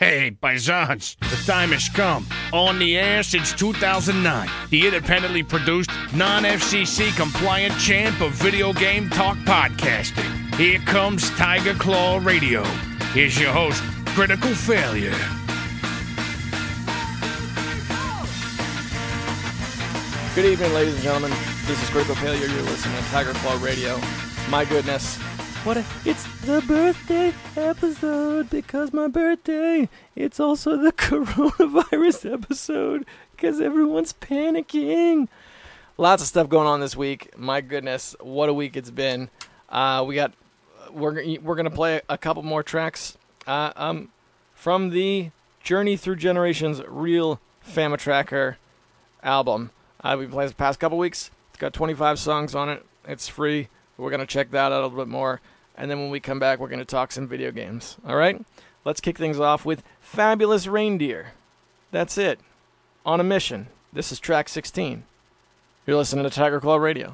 Hey, paisans, the time has come. On the air since 2009, the independently produced, non-FCC compliant champ of video game talk podcasting. Here comes Tiger Claw Radio. Here's your host, Critical Failure. Good evening, ladies and gentlemen. This is Critical Failure. You're listening to Tiger Claw Radio. My goodness. It's the birthday episode because my birthday. It's also the coronavirus episode because everyone's panicking. Lots of stuff going on this week. My goodness, what a week it's been. We're gonna play a couple more tracks from the Journey Through Generations Real Fama Tracker album. We played the past couple weeks. It's got 25 songs on it. It's free. We're going to check that out a little bit more. And then when we come back, we're going to talk some video games. All right? Let's kick things off with Fabulous Reindeer. That's it. On a Mission. This is track 16. You're listening to Tiger Claw Radio.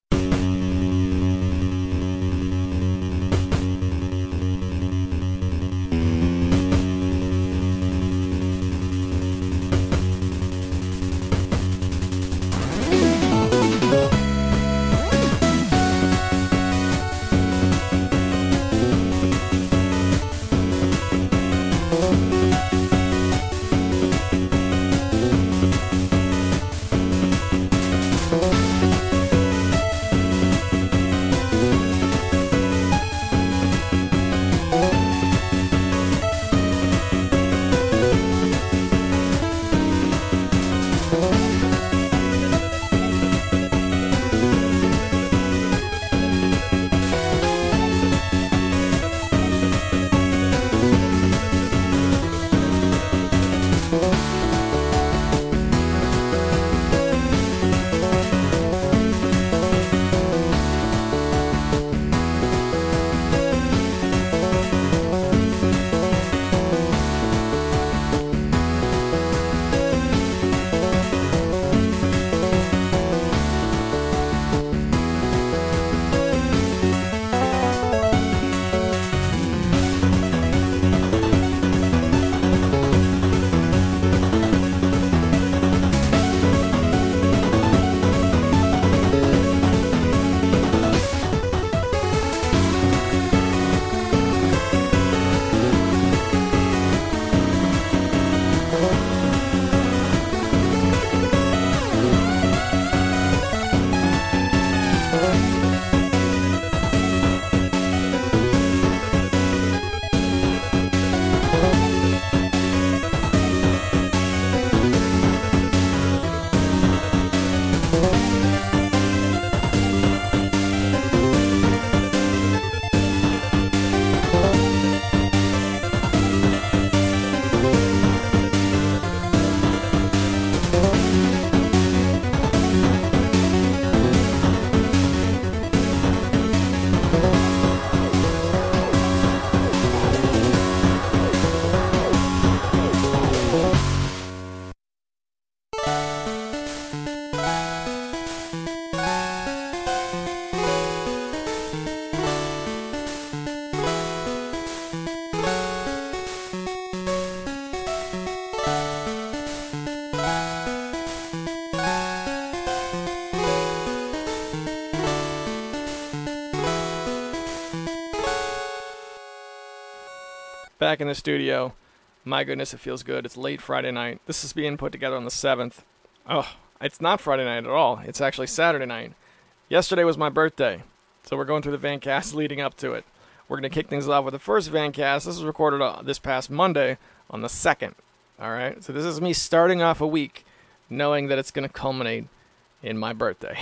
Back in the studio. My goodness, it feels good. It's late Friday night. This is being put together on the 7th. Oh, it's not Friday night at all. It's actually Saturday night. Yesterday was my birthday, so we're going through the Vancast leading up to it. We're going to kick things off with the first Vancast. This was recorded this past Monday on the 2nd. All right? So this is me starting off a week knowing that it's going to culminate in my birthday.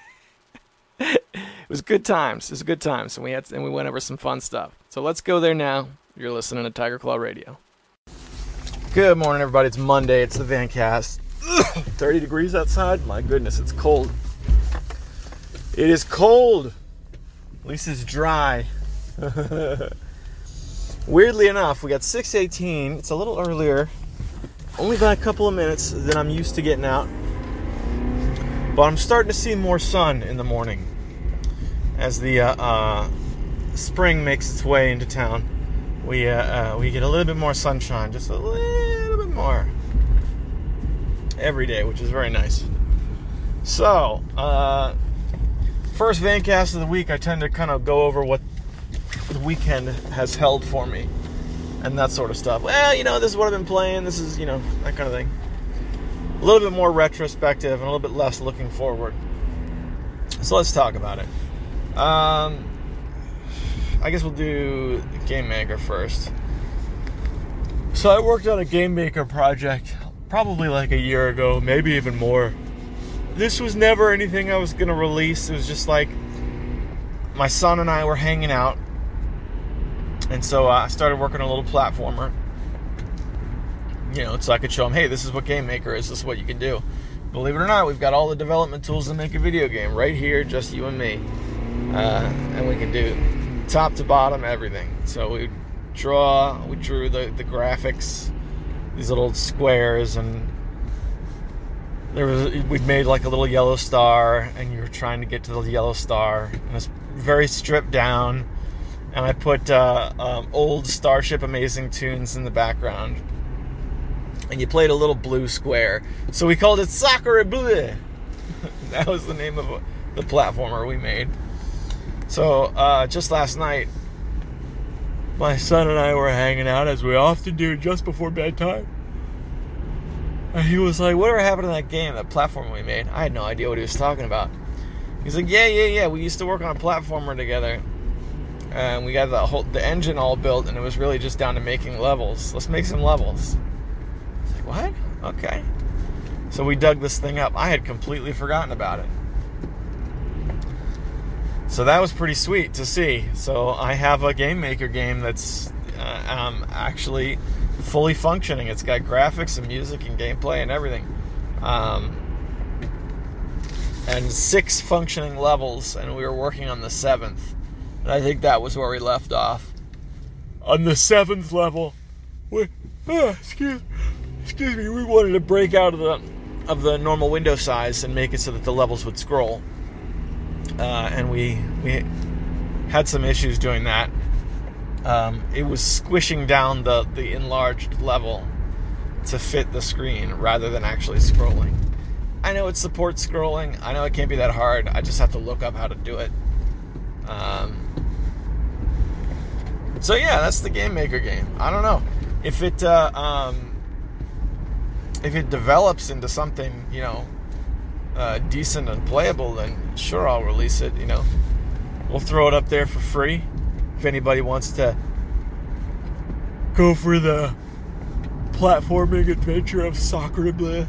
It was good times. It was a good time. So we went over some fun stuff. So let's go there now. You're listening to Tiger Claw Radio. Good morning, everybody. It's Monday. It's the Vancast. 30 degrees outside. My goodness, it's cold. It is cold. At least it's dry. Weirdly enough, we got 6:18. It's a little earlier. Only by a couple of minutes than I'm used to getting out. But I'm starting to see more sun in the morning as the spring makes its way into town. we get a little bit more sunshine, just a little bit more every day, which is very nice. So, first Vancast of the week, I tend to kind of go over what the weekend has held for me and that sort of stuff. Well, this is what I've been playing, this is, that kind of thing. A little bit more retrospective and a little bit less looking forward. So let's talk about it. I guess we'll do Game Maker first. So I worked on a Game Maker project probably like a year ago, maybe even more. This was never anything I was going to release. It was just like my son and I were hanging out. And so I started working on a little platformer. So I could show him, hey, this is what Game Maker is. This is what you can do. Believe it or not, we've got all the development tools to make a video game right here, just you and me. And we can do top to bottom everything. So we drew the graphics, these little squares, and we'd made like a little yellow star, and you were trying to get to the yellow star, and it's very stripped down. And I put old Starship Amazing tunes in the background. And you played a little blue square. So we called it Sacre Bleu. That was the name of the platformer we made. So just last night, my son and I were hanging out, as we often do just before bedtime. And he was like, whatever happened to that game, that platformer we made? I had no idea what he was talking about. He's like, yeah. We used to work on a platformer together. And we got the engine all built, and it was really just down to making levels. Let's make some levels. What? Okay. So we dug this thing up. I had completely forgotten about it. So that was pretty sweet to see. So I have a Game Maker game that's actually fully functioning. It's got graphics and music and gameplay and everything. And 6 functioning levels, and we were working on the 7th. And I think that was where we left off. On the 7th level, excuse me, we wanted to break out of the normal window size and make it so that the levels would scroll. And we had some issues doing that. It was squishing down the enlarged level to fit the screen rather than actually scrolling. I know it supports scrolling. I know it can't be that hard. I just have to look up how to do it. So yeah, that's the Game Maker game. I don't know if it develops into something, decent and playable, then sure, I'll release it. We'll throw it up there for free if anybody wants to go for the platforming adventure of Sacre Bleu.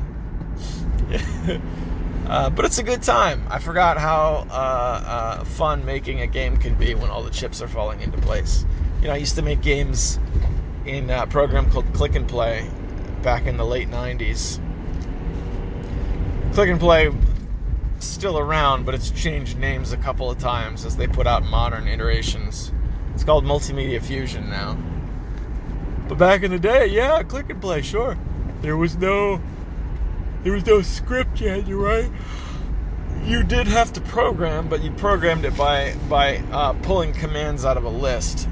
But it's a good time. I forgot how fun making a game can be when all the chips are falling into place. I used to make games in a program called Click and Play back in the late 90s. Click and Play still around, but it's changed names a couple of times as they put out modern iterations. It's called Multimedia Fusion now. But back in the day, yeah, Click and Play, sure. There was no script yet, you're right. You did have to program, but you programmed it by pulling commands out of a list.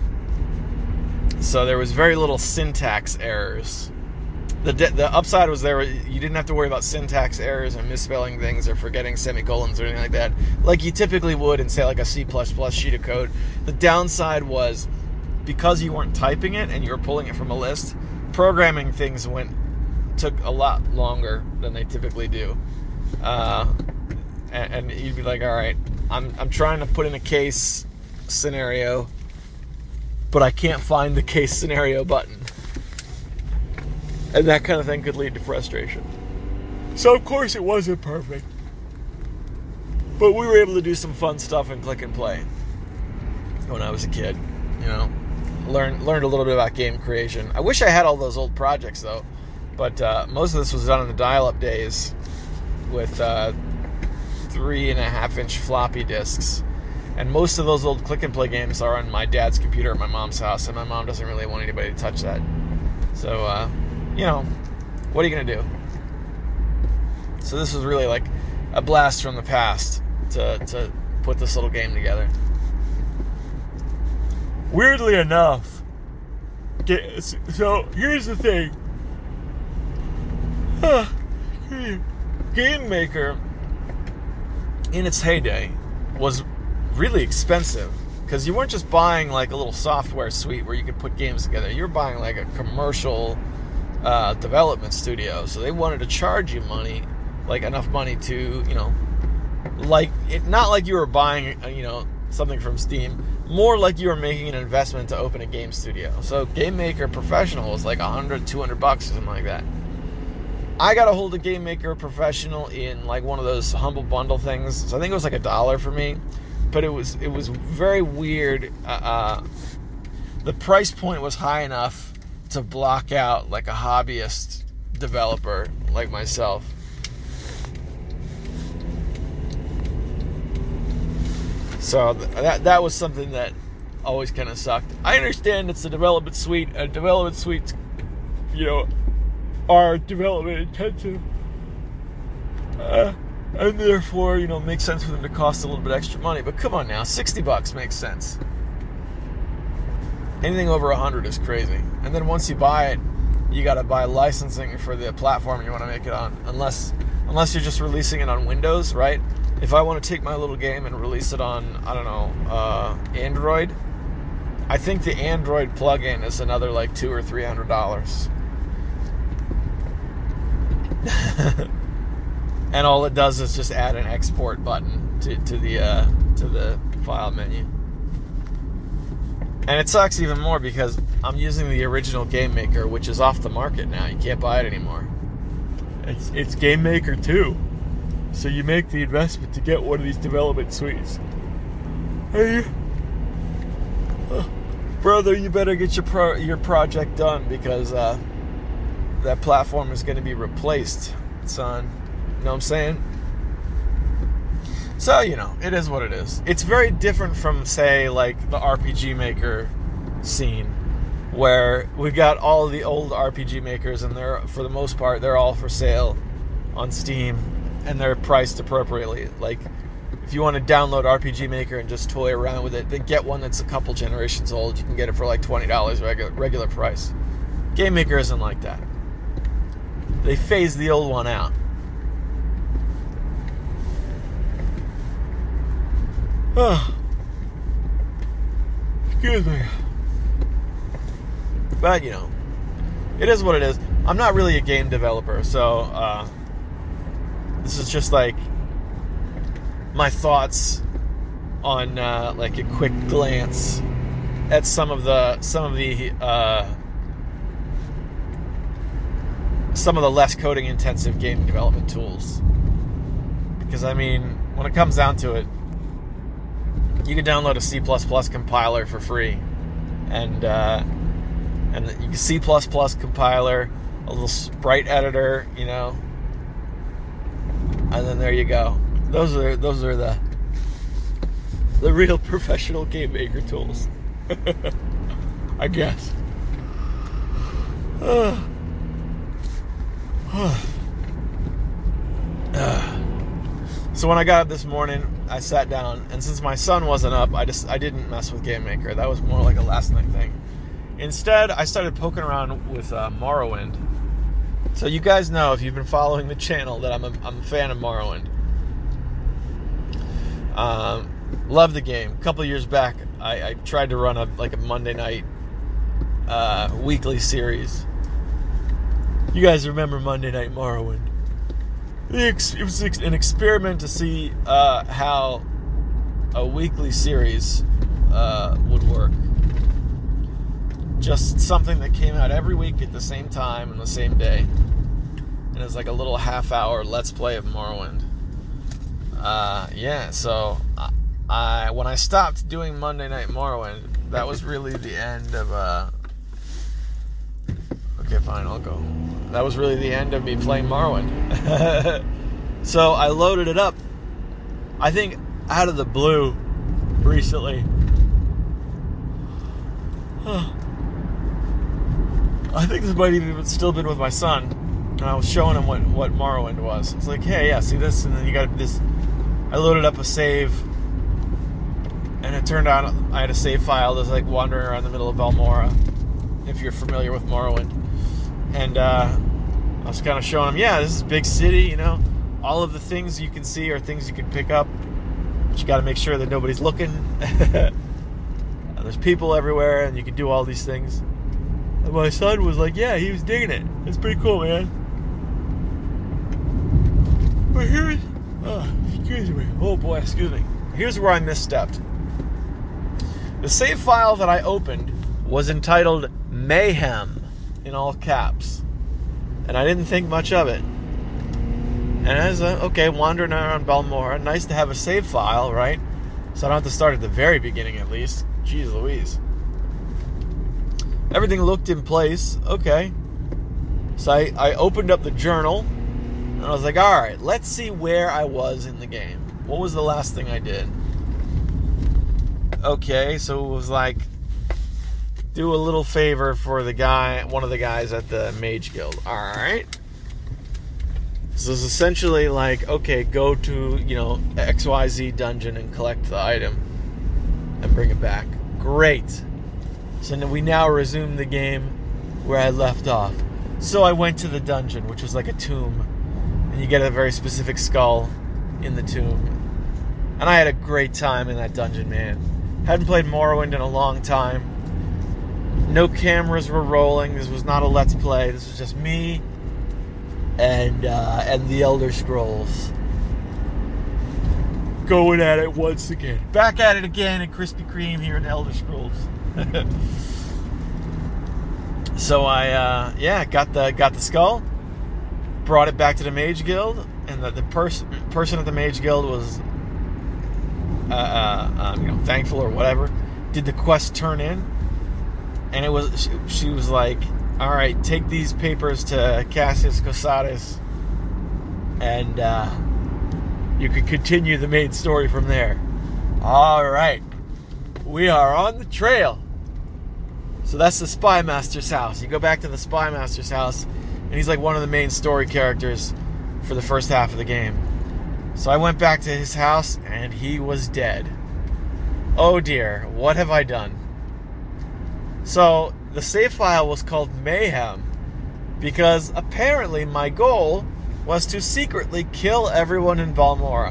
So there was very little syntax errors. The upside was you didn't have to worry about syntax errors and misspelling things or forgetting semicolons or anything like that, like you typically would in, say, like a C++ sheet of code. The downside was, because you weren't typing it and you were pulling it from a list, programming things took a lot longer than they typically do. And you'd be like, all right, I'm trying to put in a case scenario, but I can't find the case scenario button. And that kind of thing could lead to frustration. So, of course, it wasn't perfect. But we were able to do some fun stuff in Click and Play when I was a kid. Learned a little bit about game creation. I wish I had all those old projects, though. But most of this was done in the dial-up days with 3.5-inch floppy disks. And most of those old Click and Play games are on my dad's computer at my mom's house, and my mom doesn't really want anybody to touch that. So, what are you going to do? So this was really like a blast from the past to put this little game together. Weirdly enough, So here's the thing. Game Maker, in its heyday, was really expensive because you weren't just buying like a little software suite where you could put games together. You were buying like a commercial development studio. So they wanted to charge you money, like enough money to, like it, not like you were buying, something from Steam, more like you were making an investment to open a game studio. So Game Maker Professional was like $100, $200 or something like that. I got a hold of Game Maker Professional in like one of those Humble Bundle things. So I think it was like $1 for me, but it was very weird. The price point was high enough to block out like a hobbyist developer like myself. So that was something that always kind of sucked. I understand it's a development suite. Development suites, are development intensive. And therefore, makes sense for them to cost a little bit extra money. But come on now, $60 makes sense. Anything over $100 is crazy. And then once you buy it, you got to buy licensing for the platform you want to make it on. Unless you're just releasing it on Windows, right? If I want to take my little game and release it on, Android, I think the Android plugin is another like $200 or $300. And all it does is just add an export button to the file menu. And it sucks even more because I'm using the original Game Maker, which is off the market now. You can't buy it anymore. It's Game Maker 2. So you make the investment to get one of these development suites. Hey, brother, you better get your project done because that platform is going to be replaced, son. You know what I'm saying? So, it is what it is. It's very different from, say, like the RPG Maker scene, where we've got all of the old RPG makers, and they're, for the most part, they're all for sale on Steam, and they're priced appropriately. Like, if you want to download RPG Maker and just toy around with it, then get one that's a couple generations old. You can get it for like $20 regular price. Game Maker isn't like that. They phased the old one out. Oh, excuse me. But, it is what it is. I'm not really a game developer, so this is just like my thoughts on like a quick glance at some of the less coding intensive game development tools. Because when it comes down to it, you can download a C++ compiler for free, and you can C++ compiler, a little sprite editor, and then there you go. Those are the real professional Game Maker tools, I guess. So when I got up this morning, I sat down, and since my son wasn't up, I didn't mess with Game Maker. That was more like a last night thing. Instead, I started poking around with Morrowind. So you guys know, if you've been following the channel, that I'm a fan of Morrowind. Love the game. A couple of years back, I tried to run a Monday night weekly series. You guys remember Monday Night Morrowind? It was an experiment to see how a weekly series would work. Just something that came out every week at the same time and the same day. And it's like a little half-hour Let's Play of Morrowind. So when I stopped doing Monday Night Morrowind, that was really the end of... Okay, fine, I'll go. That was really the end of me playing Morrowind. So I loaded it up, I think out of the blue, recently. I think this might even still been with my son, and I was showing him what Morrowind was. It's like, hey, yeah, see this, and then you got this. I loaded up a save, and it turned out I had a save file that's like wandering around the middle of Balmora, if you're familiar with Morrowind. And I was kind of showing him, yeah, this is a big city, you know. All of the things you can see are things you can pick up. But you got to make sure that nobody's looking. There's people everywhere, and you can do all these things. And my son was like, yeah, he was digging it. It's pretty cool, man. But here's... excuse me. Oh, boy, excuse me. Here's where I misstepped. The save file that I opened was entitled Mayhem, in all caps. And I didn't think much of it. And I was like, okay, wandering around Balmora. Nice to have a save file, right? So I don't have to start at the very beginning, at least. Jeez Louise. Everything looked in place. Okay. So I opened up the journal. And I was like, alright, let's see where I was in the game. What was the last thing I did? Okay, so it was like, do a little favor for the guy, one of the guys at the Mage Guild. Alright. So it's essentially like, okay, go to, XYZ dungeon and collect the item and bring it back. Great. So we now resume the game where I left off. So I went to the dungeon, which was like a tomb, and you get a very specific skull in the tomb. And I had a great time in that dungeon, man. Hadn't played Morrowind in a long time. No cameras were rolling. This was not a Let's Play. This was just me and the Elder Scrolls. Going at it once again. Back at it again at Krispy Kreme here in Elder Scrolls. So I got the skull, brought it back to the Mage Guild, and the person at the Mage Guild was thankful or whatever. Did the quest turn in? And it was she was like, all right, take these papers to Cassius Cosatus, and you can continue the main story from there. All right, we are on the trail. So that's the Spy Master's house. You go back to the Spy Master's house, and he's like one of the main story characters for the first half of the game. So I went back to his house, and he was dead. Oh dear, what have I done? So the save file was called Mayhem because apparently my goal was to secretly kill everyone in Balmora.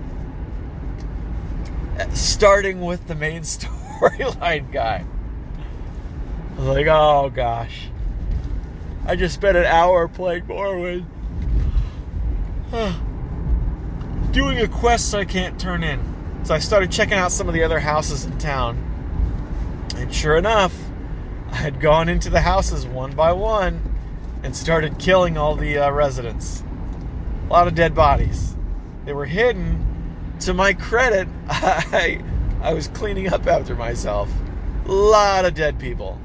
Starting with the main storyline guy. I was like, oh gosh. I just spent an hour playing Morrowind. Doing a quest I can't turn in. So I started checking out some of the other houses in town. And sure enough, I had gone into the houses one by one and started killing all the residents. A lot of dead bodies. They were hidden. To my credit, I was cleaning up after myself. A lot of dead people.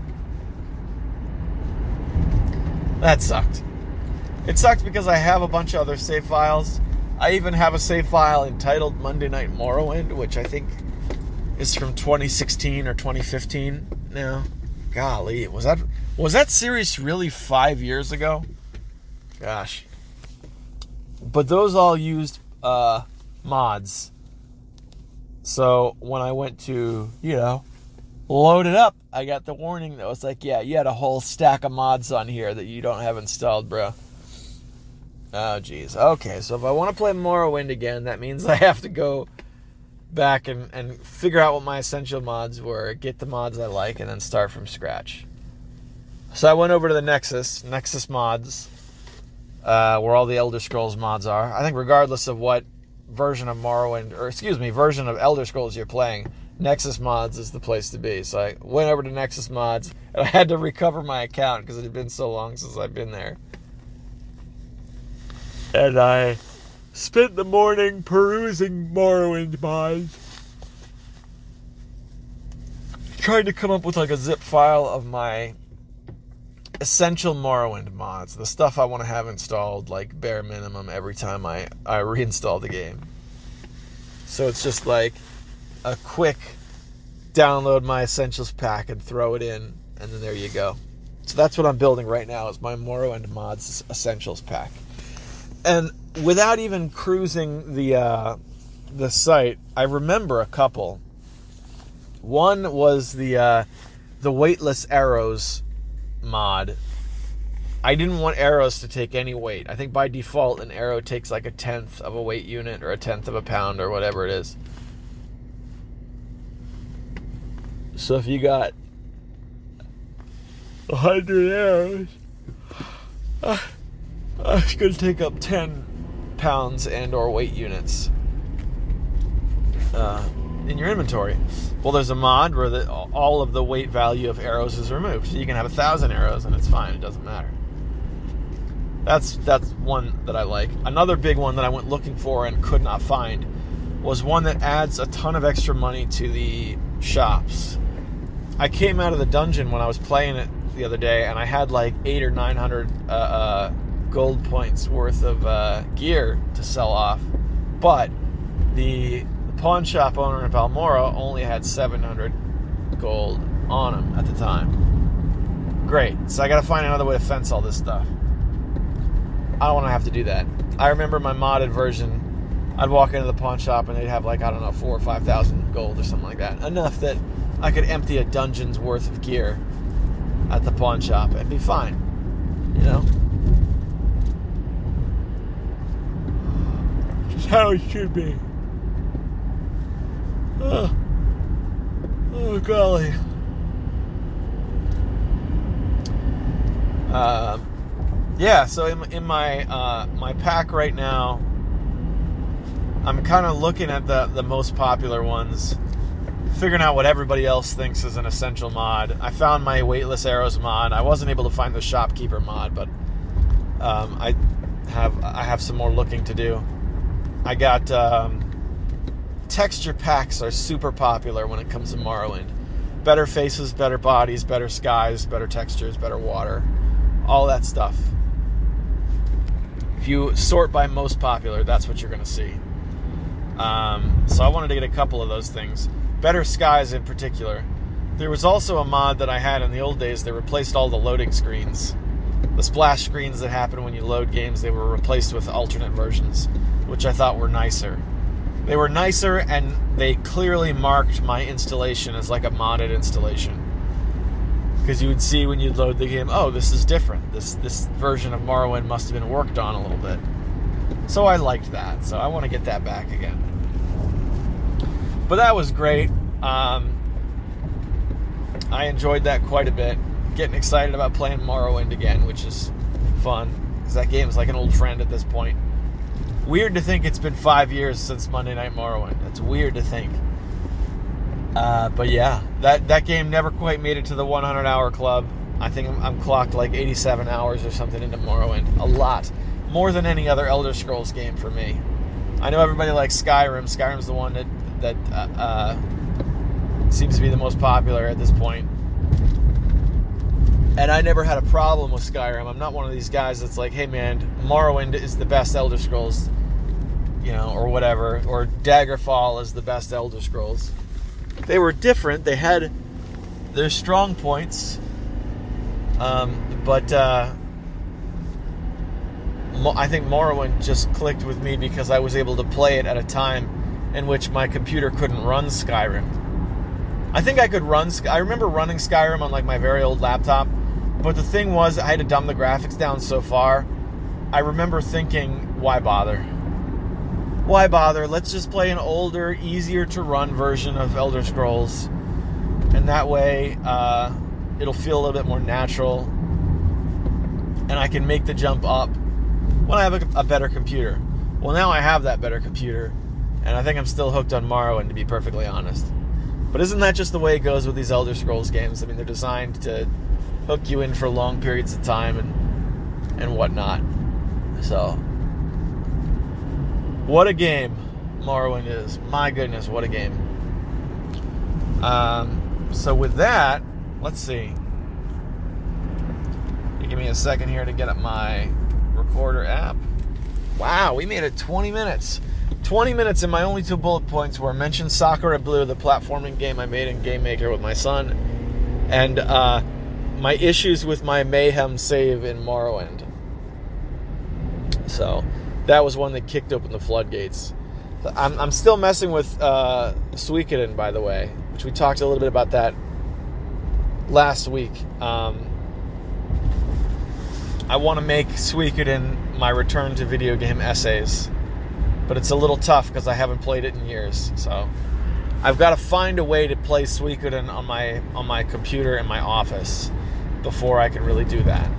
That sucked. It sucked because I have a bunch of other save files. I even have a save file entitled Monday Night Morrowind, which I think is from 2016 or 2015 now. Golly, was that series really 5 years ago? Gosh. But those all used mods. So when I went to, load it up, I got the warning that was like, yeah, you had a whole stack of mods on here that you don't have installed, bro. Oh, geez. Okay, so if I want to play Morrowind again, that means I have to go back and figure out what my essential mods were, get the mods I like, and then start from scratch. So I went over to the Nexus mods, where all the Elder Scrolls mods are. I think regardless of what version of version of Elder Scrolls you're playing, Nexus mods is the place to be. So I went over to Nexus mods, and I had to recover my account because it had been so long since I've been there. And I spent the morning perusing Morrowind mods, trying to come up with like a zip file of my essential Morrowind mods, the stuff I want to have installed like bare minimum every time I reinstall the game. So it's just like a quick download my essentials pack and throw it in, and then there you go. So that's what I'm building right now, is my Morrowind mods essentials pack. And without even cruising the site, I remember a couple. One was the weightless arrows mod, I didn't want arrows to take any weight. I think by default an arrow takes like 1/10 of a weight unit or 1/10 of a pound or whatever it is. So if you got 100 arrows, it's going to take up 10 pounds and or weight units in your inventory. Well, there's a mod where all of the weight value of arrows is removed. So you can have 1,000 arrows and it's fine. It doesn't matter. That's one that I like. Another big one that I went looking for and could not find was one that adds a ton of extra money to the shops. I came out of the dungeon when I was playing it the other day, and I had like 800 or 900 gold points worth of gear to sell off, but the pawn shop owner in Balmora only had 700 gold on him at the time. Great. So I got to find another way to fence all this stuff. I don't want to have to do that. I remember my modded version, I'd walk into the pawn shop and they'd have like, I don't know, 4,000 or 5,000 gold or something like that. Enough that I could empty a dungeon's worth of gear at the pawn shop and be fine. You know? Just how it should be. Oh golly. Yeah, so in my my pack right now, I'm kind of looking at the most popular ones, figuring out what everybody else thinks is an essential mod. I found my weightless arrows mod. I wasn't able to find the shopkeeper mod, but I have some more looking to do. I got texture packs are super popular when it comes to Morrowind. Better faces, better bodies, better skies, better textures, better water, all that stuff. If you sort by most popular, that's what you're going to see. So I wanted to get a couple of those things. Better skies in particular. There was also a mod that I had in the old days that replaced all the loading screens. The splash screens that happen when you load games, they were replaced with alternate versions, which I thought were nicer. They were nicer, and they clearly marked my installation as like a modded installation. Because you would see when you'd load the game, oh, this is different. This version of Morrowind must have been worked on a little bit. So I liked that. So I want to get that back again. But that was great. I enjoyed that quite a bit. Getting excited about playing Morrowind again, which is fun. Because that game is like an old friend at this point. Weird to think it's been 5 years since Monday Night Morrowind. It's weird to think. But yeah, that game never quite made it to the 100-hour club. I think I'm clocked like 87 hours or something into Morrowind. A lot. More than any other Elder Scrolls game for me. I know everybody likes Skyrim. Skyrim's the one that seems to be the most popular at this point. And I never had a problem with Skyrim. I'm not one of these guys that's like, hey man, Morrowind is the best Elder Scrolls, you know, or whatever. Or Daggerfall is the best Elder Scrolls. They were different. They had their strong points. But I think Morrowind just clicked with me because I was able to play it at a time in which my computer couldn't run Skyrim. I think I could run... I remember running Skyrim on like my very old laptop, but the thing was I had to dumb the graphics down so far. I remember thinking, why bother? Why bother? Let's just play an older, easier to run version of Elder Scrolls, and that way it'll feel a little bit more natural, and I can make the jump up when I have a better computer. Well, now I have that better computer, and I think I'm still hooked on Morrowind, to be perfectly honest. But isn't that just the way it goes with these Elder Scrolls games? I mean, they're designed to hook you in for long periods of time and whatnot. So, what a game Morrowind is. My goodness, what a game. So with that, let's see. You give me a second here to get up my recorder app. Wow, we made it 20 minutes. 20 minutes, and my only 2 bullet points were mention Sakura Blue, the platforming game I made in Game Maker with my son, and my issues with my Mayhem save in Morrowind. So that was one that kicked open the floodgates. I'm still messing with Suikoden, by the way, which we talked a little bit about that last week. I want to make Suikoden my return to video game essays, but it's a little tough because I haven't played it in years. So I've got to find a way to play Suikoden on my computer in my office before I can really do that.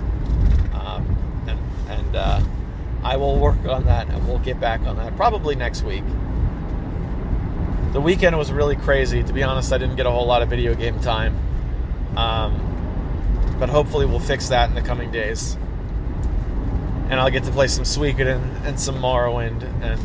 And I will work on that, and we'll get back on that probably next week. The weekend was really crazy. To be honest, I didn't get a whole lot of video game time. But hopefully we'll fix that in the coming days. And I'll get to play some Suikoden and some Morrowind,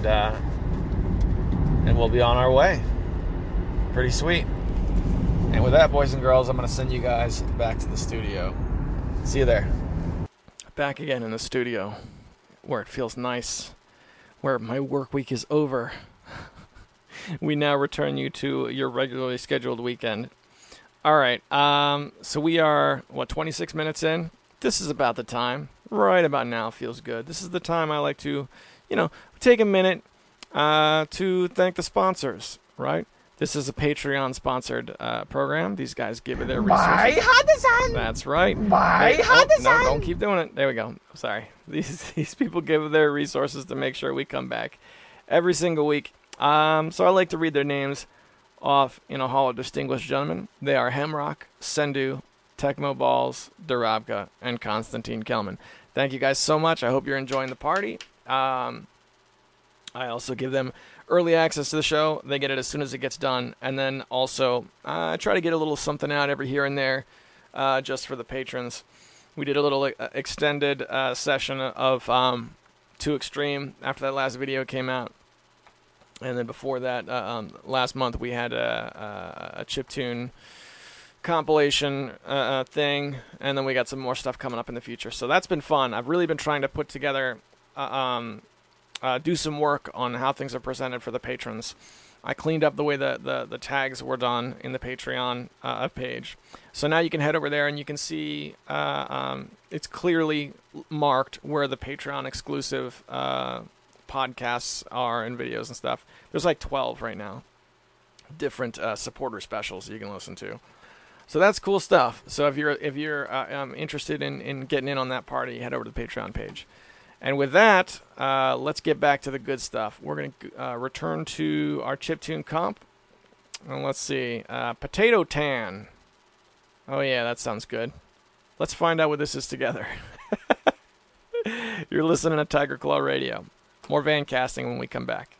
and we'll be on our way. Pretty sweet. And with that, boys and girls, I'm going to send you guys back to the studio. See you there. Back again in the studio, where it feels nice, where my work week is over. We now return you to your regularly scheduled weekend. All right, so we are, 26 minutes in? This is about the time. Right about now feels good. This is the time I like to, take a minute to thank the sponsors, right? This is a Patreon-sponsored program. These guys give it their resources. That's right. No, don't keep doing it. There we go. Sorry. These people give their resources to make sure we come back every single week. So I like to read their names off in a hall of distinguished gentlemen. They are Hemrock, Sendu, Tecmo Balls, Darabka, and Konstantin Kelman. Thank you guys so much. I hope you're enjoying the party. I also give them early access to the show. They get it as soon as it gets done. And then also, I try to get a little something out every here and there just for the patrons. We did a little extended session of 2 Extreme after that last video came out. And then before that, last month, we had a chiptune compilation thing. And then we got some more stuff coming up in the future. So that's been fun. I've really been trying to put together... do some work on how things are presented for the patrons. I cleaned up the way the tags were done in the Patreon page. So now you can head over there and you can see it's clearly marked where the Patreon exclusive podcasts are and videos and stuff. There's like 12 right now. Different supporter specials you can listen to. So that's cool stuff. So if you're interested in getting in on that party, head over to the Patreon page. And with that, let's get back to the good stuff. We're going to return to our chiptune comp. And let's see. Potato Tan. Oh, yeah, that sounds good. Let's find out what this is together. You're listening to Tiger Claw Radio. More Van Casting when we come back.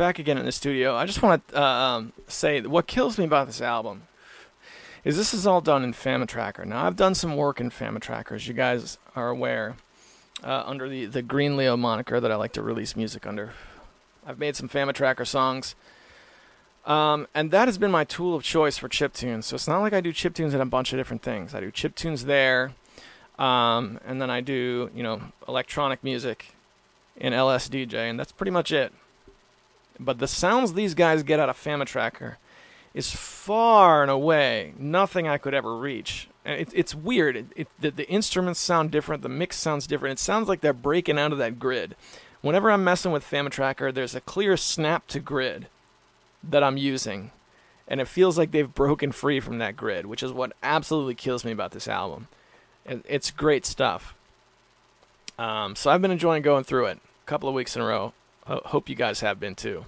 back again in the studio. I just want to say that what kills me about this album is this is all done in FamiTracker. Now, I've done some work in FamiTracker, as you guys are aware, under the Green Leo moniker that I like to release music under. I've made some FamiTracker songs, and that has been my tool of choice for chiptunes. So it's not like I do chiptunes in a bunch of different things. I do chiptunes there, and then I do, electronic music in LSDJ, and that's pretty much it. But the sounds these guys get out of FamiTracker is far and away nothing I could ever reach. And it's weird. The instruments sound different. The mix sounds different. It sounds like they're breaking out of that grid. Whenever I'm messing with FamiTracker, there's a clear snap to grid that I'm using. And it feels like they've broken free from that grid, which is what absolutely kills me about this album. It's great stuff. So I've been enjoying going through it a couple of weeks in a row. Hope you guys have been too.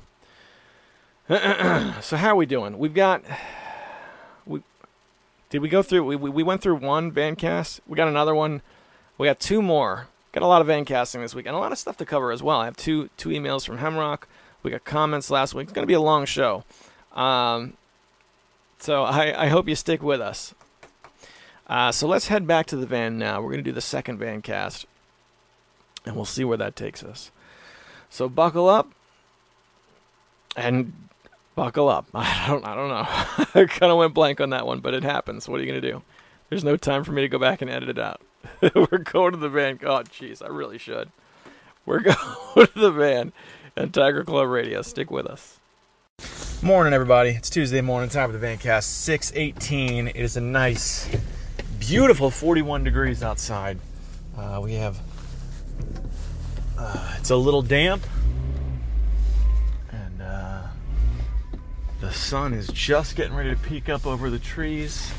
So how are we doing? Did we go through? We went through one Vancast. We got another one. We got two more. Got a lot of Vancasting this week and a lot of stuff to cover as well. I have two emails from Hemrock. We got comments last week. It's going to be a long show. So I hope you stick with us. So let's head back to the van now. We're going to do the second Vancast, and we'll see where that takes us. So buckle up and buckle up. I don't know. I kind of went blank on that one, but it happens. What are you going to do? There's no time for me to go back and edit it out. We're going to the van. Oh, jeez, I really should. We're going to the van and Tiger Club Radio. Stick with us. Morning, everybody. It's Tuesday morning. Time for the Vancast. 6:18. It is a nice, beautiful 41 degrees outside. We have... it's a little damp. And the sun is just getting ready to peek up over the trees.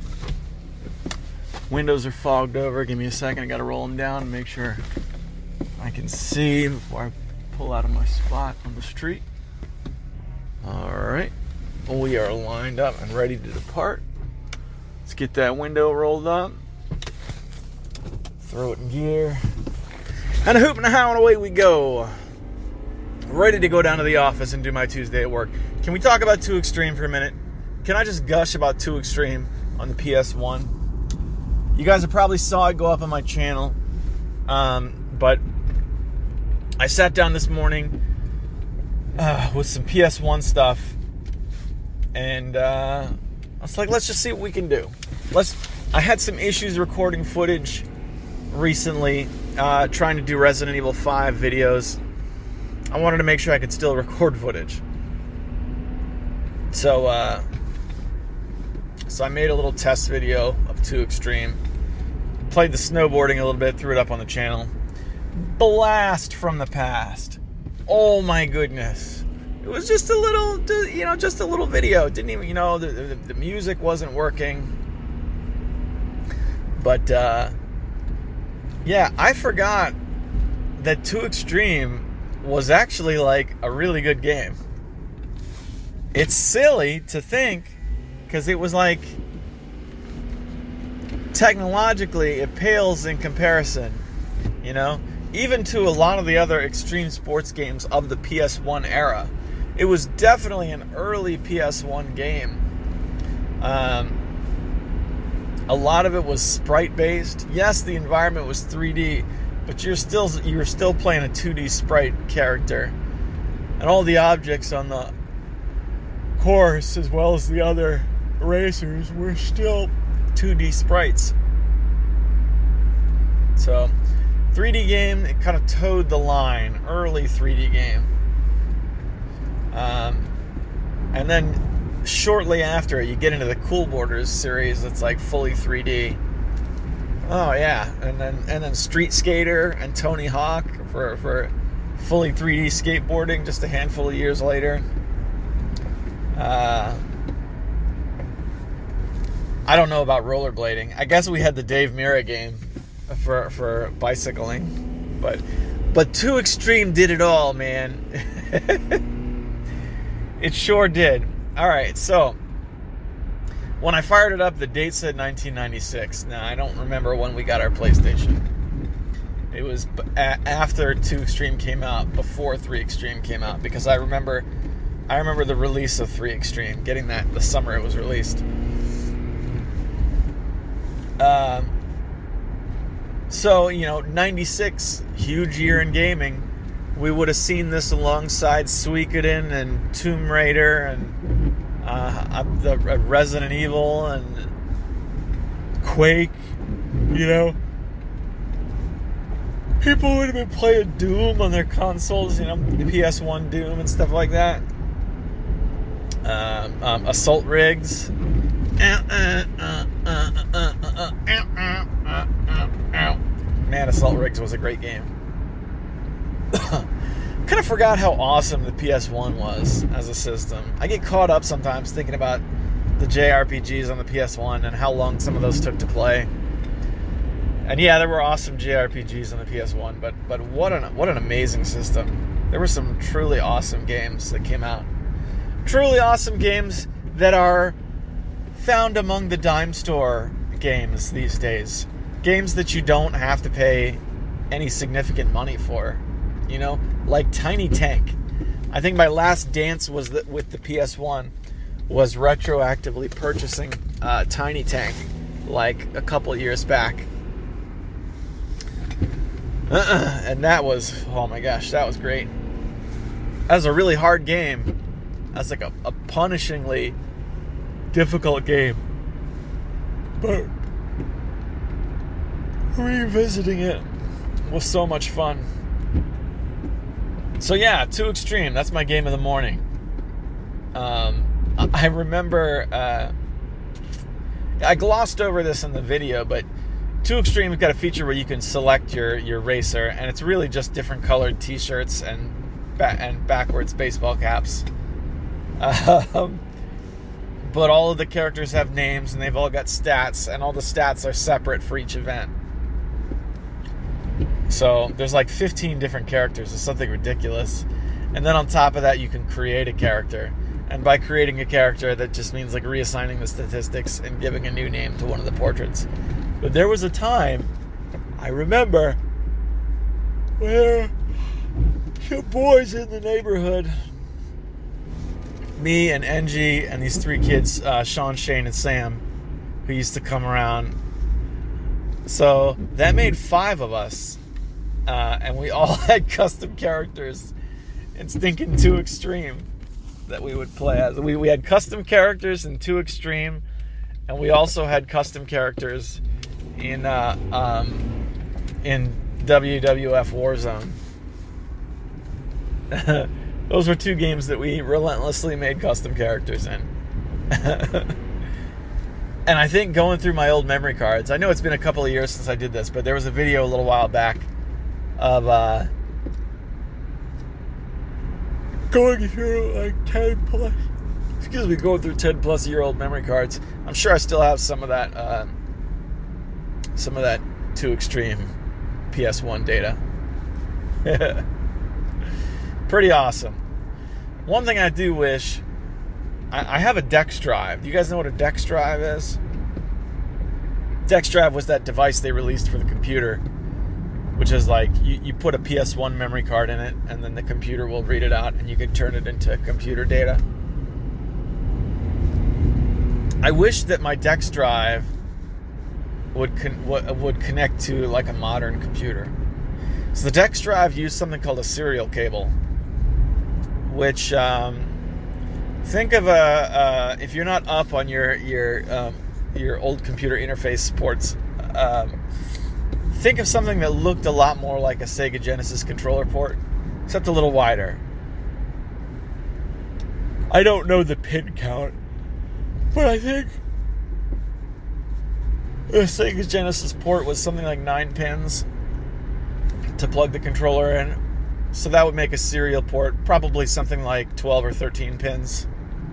Windows are fogged over. Give me a second. I got to roll them down and make sure I can see before I pull out of my spot on the street. All right. We are lined up and ready to depart. Let's get that window rolled up. Throw it in gear. And a hoop and a how and away we go. Ready to go down to the office and do my Tuesday at work. Can we talk about 2 Extreme for a minute? Can I just gush about 2 Extreme on the PS1? You guys have probably saw it go up on my channel. But I sat down this morning with some PS1 stuff. And I was like, let's just see what we can do. I had some issues recording footage recently, trying to do Resident Evil 5 videos. I wanted to make sure I could still record footage. So I made a little test video of 2 Extreme. Played the snowboarding a little bit, threw it up on the channel. Blast from the past. Oh my goodness. It was just a little, just a little video. It didn't even, the music wasn't working. But, yeah, I forgot that 2 Extreme was actually like a really good game. It's silly to think, because it was like, technologically, it pales in comparison, even to a lot of the other extreme sports games of the PS1 era. It was definitely an early PS1 game. A lot of it was sprite-based. Yes, the environment was 3D, but you were still playing a 2D sprite character. And all the objects on the course, as well as the other racers, were still 2D sprites. So, 3D game, it kind of towed the line. Early 3D game. And then shortly after, you get into the Cool Borders series that's like fully 3D. Oh yeah, and then Street Skater and Tony Hawk for fully 3D skateboarding just a handful of years later. I don't know about rollerblading. I guess we had the Dave Mirra game for bicycling, but 2 Extreme did it all, man. It sure did. All right, so when I fired it up, the date said 1996. Now I don't remember when we got our PlayStation. It was after 2 Extreme came out, before 3 Extreme came out, because I remember the release of 3 Extreme, getting that the summer it was released. So, 96, huge year in gaming. We would have seen this alongside Suikoden and Tomb Raider and the Resident Evil and Quake, People would have been playing Doom on their consoles, the PS1 Doom and stuff like that. Assault Rigs. Man, Assault Rigs was a great game. Kind of forgot how awesome the PS1 was as a system. I get caught up sometimes thinking about the JRPGs on the PS1 and how long some of those took to play. And yeah, there were awesome JRPGs on the PS1, but what an amazing system. There were some truly awesome games that came out. Truly awesome games that are found among the dime store games these days. Games that you don't have to pay any significant money for. Like Tiny Tank. I think my last dance was with the PS1 was retroactively purchasing Tiny Tank like a couple years back. And that was, oh my gosh, that was great. That was a really hard game. That's like a punishingly difficult game. But revisiting it was so much fun. So yeah, 2 Extreme, that's my game of the morning. I remember, I glossed over this in the video, but 2 Extreme's got a feature where you can select your racer, and it's really just different colored t-shirts and backwards baseball caps. But all of the characters have names, and they've all got stats, and all the stats are separate for each event. So there's like 15 different characters. It's something ridiculous. And then on top of that, you can create a character. And by creating a character, that just means like reassigning the statistics and giving a new name to one of the portraits. But there was a time, I remember, where the boys in the neighborhood, me and Engie and these 3 kids, Sean, Shane, and Sam, who used to come around. So that made 5 of us. And we all had custom characters in stinking 2 Extreme that we would play as. We had custom characters in 2 Extreme, and we also had custom characters in WWF Warzone. Those were 2 games that we relentlessly made custom characters in. And I think going through my old memory cards, I know it's been a couple of years since I did this, but there was a video a little while back of going through like 10 plus year old memory cards. I'm sure I still have some of that 2 Extreme PS1 data. Pretty awesome. One thing I do wish, I have a Dex drive. Do you guys know what a Dex drive is? Dex drive was that device they released for the computer, which is like you put a PS1 memory card in it, and then the computer will read it out, and you can turn it into computer data. I wish that my Dex drive would connect to like a modern computer. So the Dex drive used something called a serial cable, which think of if you're not up on your old computer interface ports. Think of something that looked a lot more like a Sega Genesis controller port, except a little wider. I don't know the pin count, but I think the Sega Genesis port was something like 9 pins to plug the controller in. So that would make a serial port probably something like 12 or 13 pins.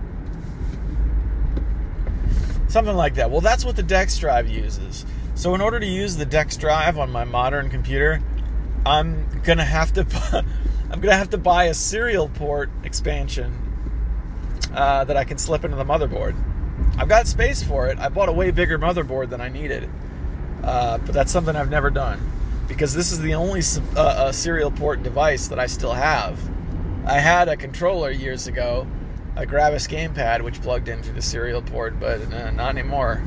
Something like that. Well, that's what the Dex drive uses. So in order to use the Dex drive on my modern computer, I'm gonna have to buy a serial port expansion that I can slip into the motherboard. I've got space for it. I bought a way bigger motherboard than I needed, but that's something I've never done. because this is the only serial port device that I still have. I had a controller years ago, a Gravis gamepad, which plugged into the serial port, but not anymore.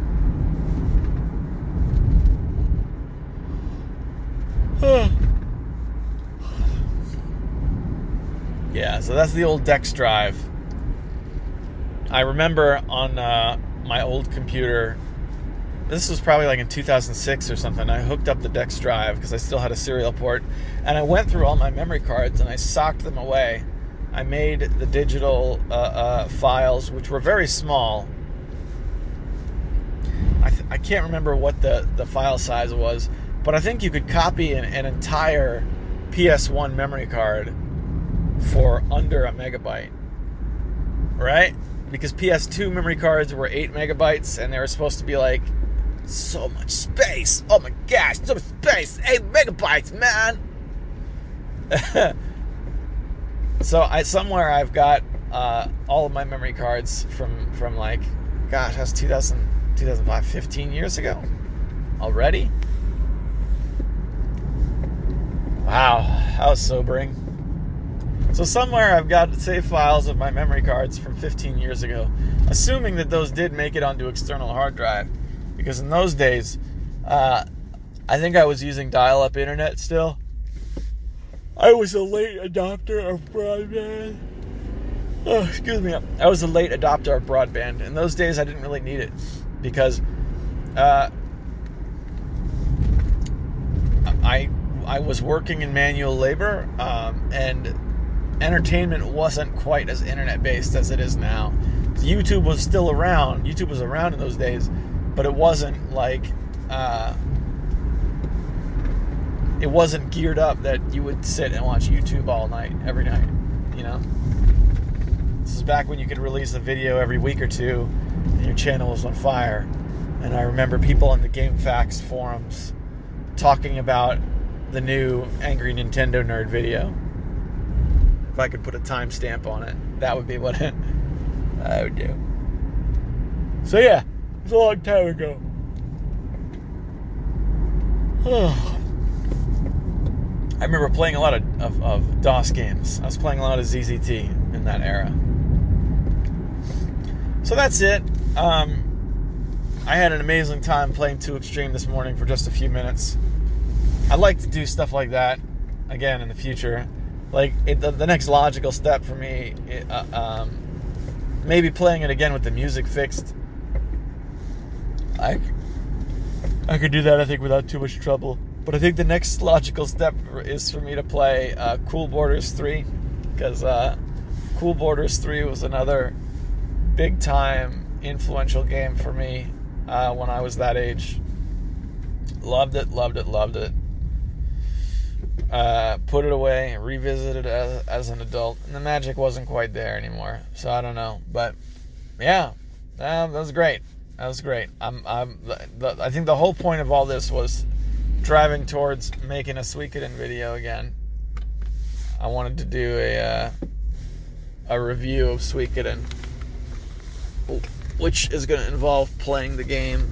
Yeah, so that's the old Dex drive. I remember on my old computer, this was probably like in 2006 or something, I hooked up the Dex drive because I still had a serial port, and I went through all my memory cards and I socked them away. I made the digital files, which were very small. I can't remember what the file size was, but I think you could copy an entire PS1 memory card for under a megabyte, right? Because PS2 memory cards were 8 megabytes, and they were supposed to be like, so much space. Oh my gosh, so much space. 8 megabytes, man. So somewhere I've got all of my memory cards from like, gosh, that's 2005, 15 years ago already. Wow, that was sobering. So somewhere I've got save files of my memory cards from 15 years ago, assuming that those did make it onto external hard drive. Because in those days, I think I was using dial-up internet still. I was a late adopter of broadband. Oh, excuse me. I was a late adopter of broadband. In those days, I didn't really need it. Because I was working in manual labor, and entertainment wasn't quite as internet-based as it is now. YouTube was still around. YouTube was around in those days, but it wasn't like it wasn't geared up that you would sit and watch YouTube all night, every night, you know? This is back when you could release a video every week or two and your channel was on fire. And I remember people in the GameFAQs forums talking about the new Angry Nintendo Nerd video. If I could put a timestamp on it, that would be what I would do. So yeah, it was a long time ago. I remember playing a lot of DOS games. I was playing a lot of ZZT in that era. So that's it. I had an amazing time playing 2 Extreme this morning for just a few minutes. I'd like to do stuff like that again in the future. Like the next logical step for me, maybe playing it again with the music fixed. I could do that, I think, without too much trouble. But I think the next logical step is for me to play Cool Borders 3, because Cool Borders 3 was another big-time influential game for me when I was that age. Loved it. Put it away, revisited it as an adult, and the magic wasn't quite there anymore. So I don't know, but yeah, that was great. I think the whole point of all this was driving towards making a Suikoden video again. I wanted to do a review of Suikoden, which is going to involve playing the game,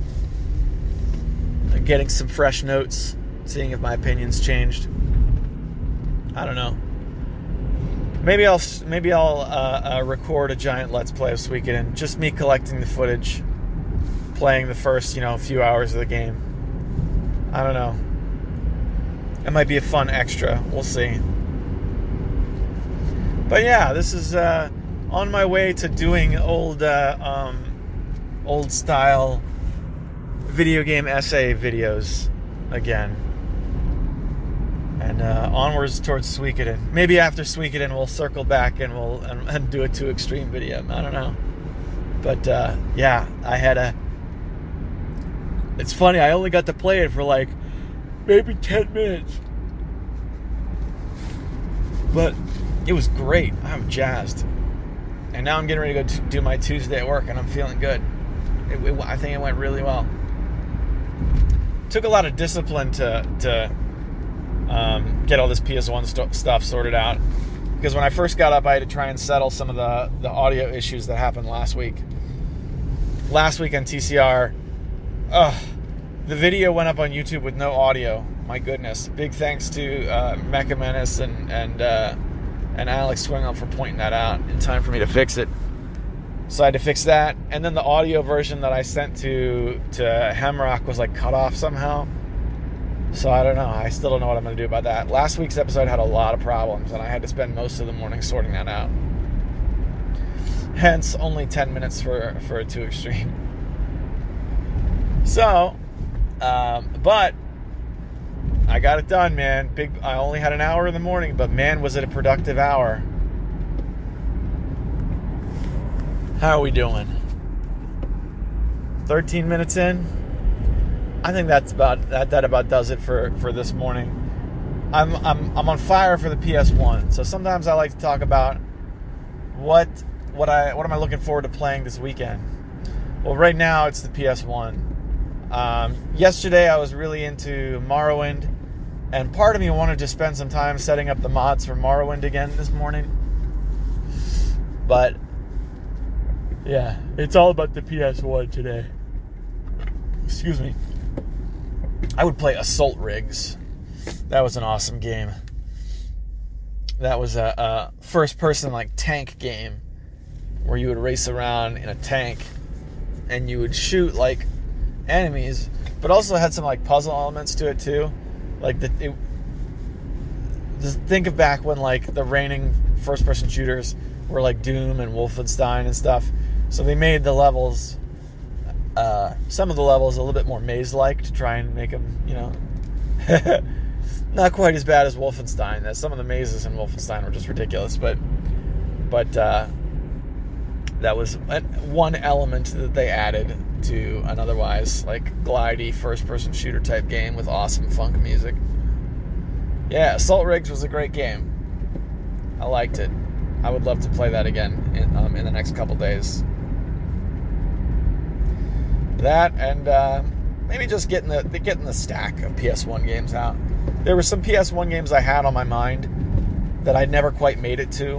getting some fresh notes, seeing if my opinion's changed. I don't know. Maybe I'll record a giant Let's Play of Suikoden, just me collecting the footage, playing the first, few hours of the game. I don't know. It might be a fun extra. We'll see. But yeah, this is on my way to doing old style video game essay videos again. And onwards towards Suikoden. Maybe after Suikoden we'll circle back and we'll do a 2 Extreme video. I don't know. But yeah, it's funny, I only got to play it for like maybe 10 minutes. But it was great. I'm jazzed. And now I'm getting ready to go do my Tuesday at work, and I'm feeling good. I think it went really well. Took a lot of discipline to get all this PS1 stuff sorted out. Because when I first got up, I had to try and settle some of the audio issues that happened last week. Last week on TCR, the video went up on YouTube with no audio. my goodness. Big thanks to Mecha Menace and Alex Swingle for pointing that out in time for me to fix it. So I had to fix that. And then the audio version that I sent to Hemrock was like cut off somehow. So I don't know. I still don't know what I'm going to do about that. Last week's episode had a lot of problems, and I had to spend most of the morning sorting that out. Hence, only 10 minutes for a Too Extreme. So, but I got it done, man. I only had an hour in the morning, but man, was it a productive hour. How are we doing? 13 minutes in? I think that about does it for this morning. I'm on fire for the PS1. So sometimes I like to talk about what am I looking forward to playing this weekend. Well, right now it's the PS1. Yesterday I was really into Morrowind, and part of me wanted to spend some time setting up the mods for Morrowind again this morning. But yeah, it's all about the PS1 today. Excuse me. I would play Assault Rigs. That was an awesome game. That was a first-person like tank game where you would race around in a tank and you would shoot like enemies, but also had some like puzzle elements to it too. Like just think of back when like the reigning first-person shooters were like Doom and Wolfenstein and stuff. So they made the levels, some of the levels a little bit more maze-like to try and make them, you know, not quite as bad as Wolfenstein. Some of the mazes in Wolfenstein were just ridiculous, but that was one element that they added to an otherwise like glidey first-person shooter type game with awesome funk music. Yeah, Assault Rigs was a great game. I liked it. I would love to play that again in the next couple days. That and maybe just getting the stack of PS1 games out. There were some PS1 games I had on my mind that I never quite made it to.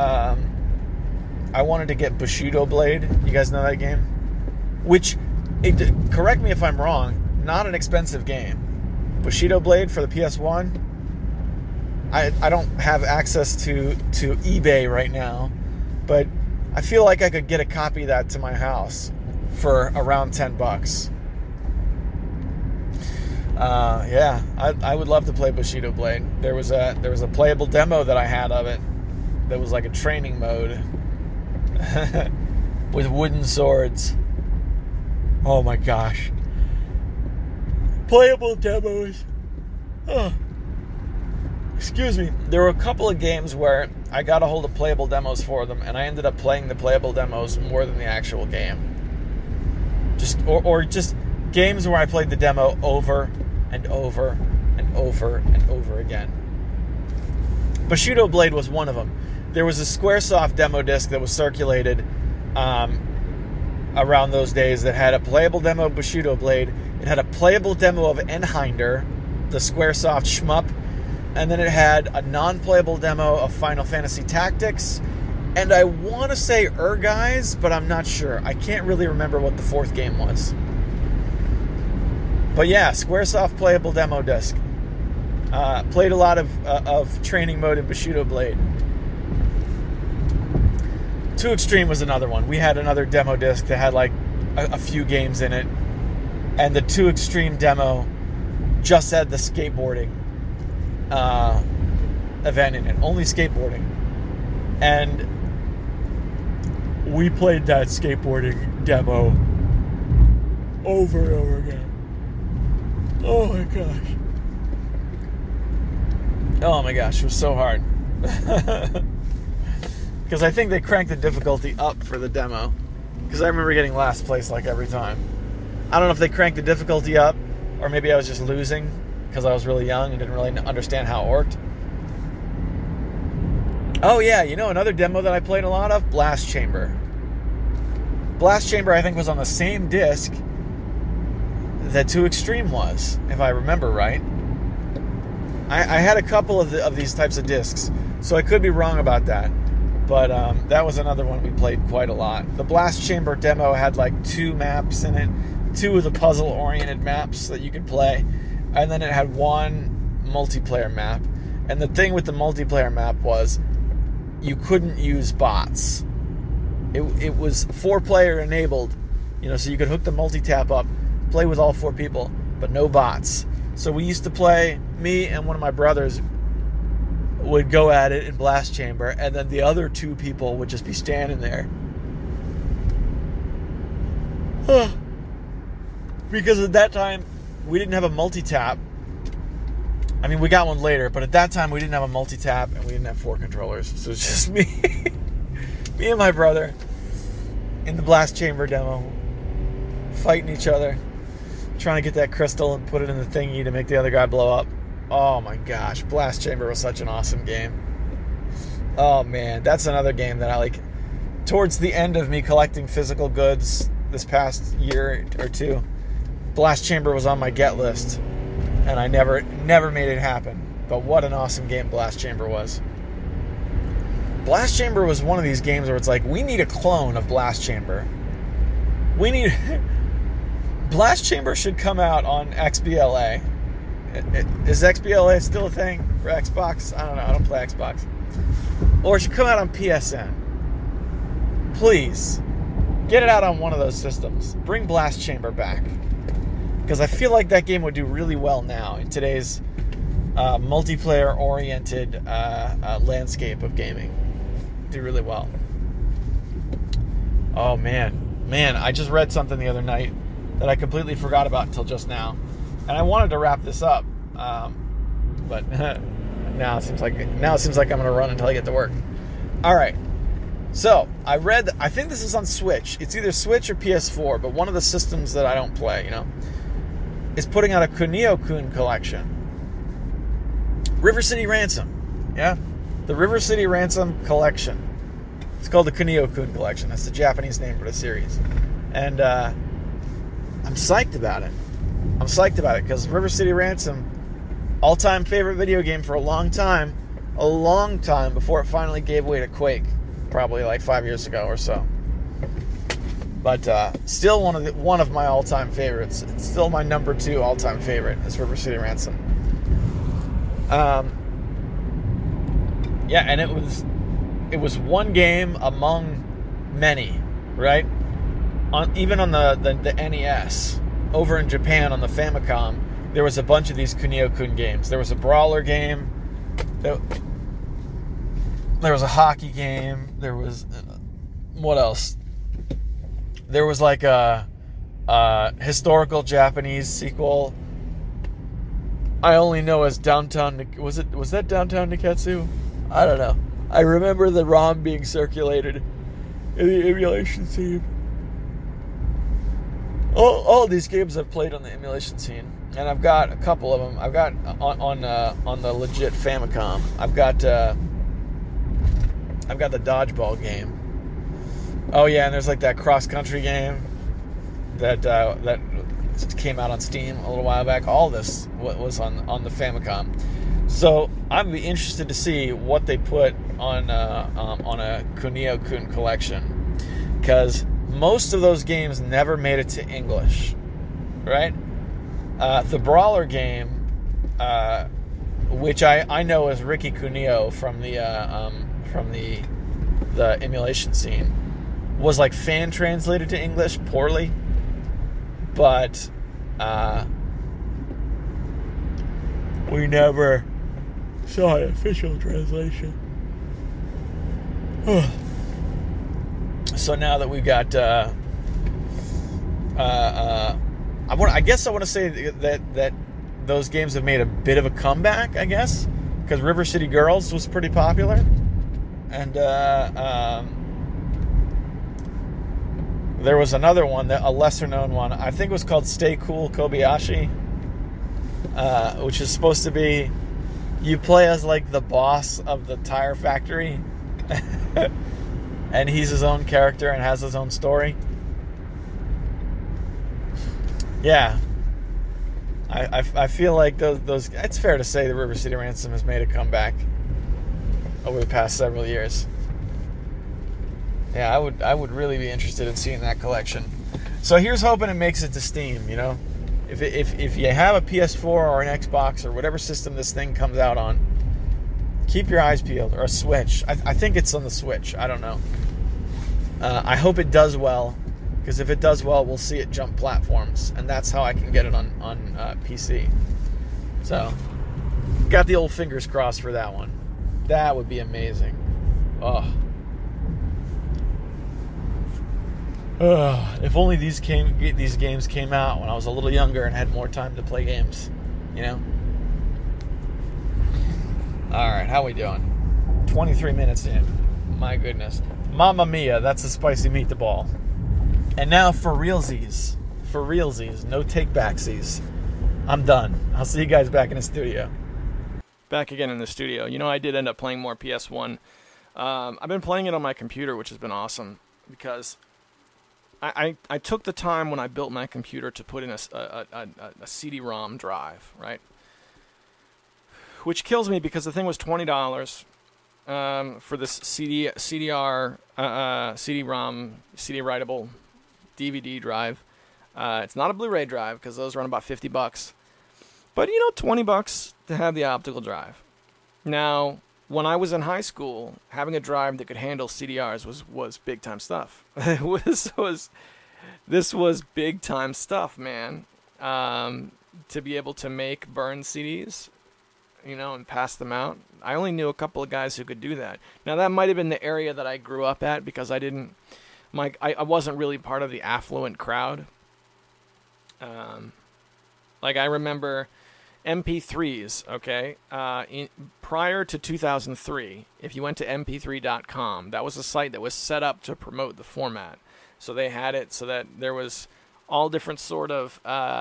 I wanted to get Bushido Blade. You guys know that game? Which, correct me if I'm wrong, not an expensive game. Bushido Blade for the PS1. I don't have access to eBay right now, but I feel like I could get a copy of that to my house for around $10. Yeah, I would love to play Bushido Blade. There was a playable demo that I had of it that was like a training mode with wooden swords. Oh my gosh. Playable demos. Oh. Excuse me. There were a couple of games where I got a hold of playable demos for them, and I ended up playing the playable demos more than the actual game. Or just games where I played the demo over and over and over and over again. Bushido Blade was one of them. There was a Squaresoft demo disc that was circulated around those days that had a playable demo of Bushido Blade. It had a playable demo of Einhander, the Squaresoft shmup, and then it had a non-playable demo of Final Fantasy Tactics, and I want to say Guys, but I'm not sure. I can't really remember what the fourth game was. But yeah, Squaresoft playable demo disc. Played a lot of training mode in Bushido Blade. Too Extreme was another one. We had another demo disc that had like a few games in it, and the Too Extreme demo just had the skateboarding event in it, only skateboarding, and we played that skateboarding demo over and over again. Oh my gosh, it was so hard. Because I think they cranked the difficulty up for the demo. Because I remember getting last place like every time. I don't know if they cranked the difficulty up, or maybe I was just losing because I was really young and didn't really understand how it worked. Oh yeah, you know another demo that I played a lot of? Blast Chamber. Blast Chamber I think was on the same disc that Too Extreme was, if I remember right. I had a couple of these types of discs, so I could be wrong about that. But that was another one we played quite a lot. The Blast Chamber demo had like 2 maps in it, 2 of the puzzle-oriented maps that you could play. and then it had one multiplayer map. And the thing with the multiplayer map was you couldn't use bots. It was 4-player enabled, so you could hook the multi-tap up, play with all 4 people, but no bots. So we used to play, me and one of my brothers would go at it in Blast Chamber, and then the other 2 people would just be standing there. Because at that time, we didn't have a multi-tap. I mean, we got one later, but at that time, we didn't have a multi-tap, and we didn't have 4 controllers. So it's just me. Me and my brother in the Blast Chamber demo, fighting each other, trying to get that crystal and put it in the thingy to make the other guy blow up. Oh my gosh, Blast Chamber was such an awesome game. Oh man, that's another game that I like. Towards the end of me collecting physical goods this past year or 2, Blast Chamber was on my get list, and I never made it happen. But what an awesome game Blast Chamber was. Blast Chamber was one of these games where it's like, we need a clone of Blast Chamber. Blast Chamber should come out on XBLA. Is XBLA still a thing for Xbox? I don't know. I don't play Xbox. Or it should come out on PSN. Please, get it out on one of those systems. Bring Blast Chamber back. Because I feel like that game would do really well now in today's multiplayer-oriented landscape of gaming. Do really well. Oh, man, I just read something the other night that I completely forgot about until just now, and I wanted to wrap this up, but now it seems like I'm going to run until I get to work. All right, so I think this is on Switch. It's either Switch or PS4, but one of the systems that I don't play, is putting out a Kunio-kun collection. River City Ransom, yeah. The River City Ransom Collection. It's called the Kunio-kun Collection. That's the Japanese name for the series. And I'm psyched about it. I'm psyched about it because River City Ransom, all-time favorite video game for a long time before it finally gave way to Quake, probably like 5 years ago or so. But still one of my all-time favorites. It's still my number 2 all-time favorite is River City Ransom. Yeah, and it was one game among many, right? Even on the NES, over in Japan on the Famicom, there was a bunch of these Kunio-kun games. There was a brawler game. There was a hockey game. There was what else? There was like a historical Japanese sequel. I only know as Downtown. Was that Downtown Niketsu? I don't know. I remember the ROM being circulated in the emulation scene. All these games I've played on the emulation scene, and I've got a couple of them. I've got on the legit Famicom. I've got the dodgeball game. Oh yeah, and there's like that cross country game that came out on Steam a little while back. All this was on the Famicom. So I'd be interested to see what they put on a Kunio-kun collection, because most of those games never made it to English, right? The brawler game, which I know as Ricky Kunio from the emulation scene, was like fan translated to English poorly, but we never saw an official translation. So now that we've got, I guess I want to say that those games have made a bit of a comeback, I guess, because River City Girls was pretty popular, and there was another one, a lesser known one, I think it was called Stay Cool Kobayashi, which is supposed to be, you play as like the boss of the tire factory, and he's his own character and has his own story. Yeah, I feel like those. It's fair to say that River City Ransom has made a comeback over the past several years. Yeah, I would really be interested in seeing that collection. So here's hoping it makes it to Steam. If you have a PS4 or an Xbox or whatever system this thing comes out on, keep your eyes peeled. Or a Switch. I think it's on the Switch. I don't know. I hope it does well, because if it does well, we'll see it jump platforms, and that's how I can get it on PC. So, got the old fingers crossed for that one. That would be amazing. Oh. If only these games came out when I was a little younger and had more time to play games, you know? Alright, how we doing? 23 minutes in. My goodness. Mamma mia, that's a spicy meatball. And now for realsies. For realsies. No take-backsies. I'm done. I'll see you guys back in the studio. Back again in the studio. You know, I did end up playing more PS1. I've been playing it on my computer, which has been awesome, because I took the time when I built my computer to put in a CD-ROM drive, right? Which kills me because the thing was $20 for this CD-ROM, CD-writable DVD drive. It's not a Blu-ray drive because those run about $50. But, you know, $20 to have the optical drive. Now, when I was in high school, having a drive that could handle CDRs was big time stuff. This was big time stuff, man. To be able to burn CDs, you know, and pass them out. I only knew a couple of guys who could do that. Now, that might have been the area that I grew up at, because I wasn't really part of the affluent crowd. Like, I remember MP3s, okay? Prior to 2003, if you went to mp3.com, that was a site that was set up to promote the format. So they had it so that there was all different sort of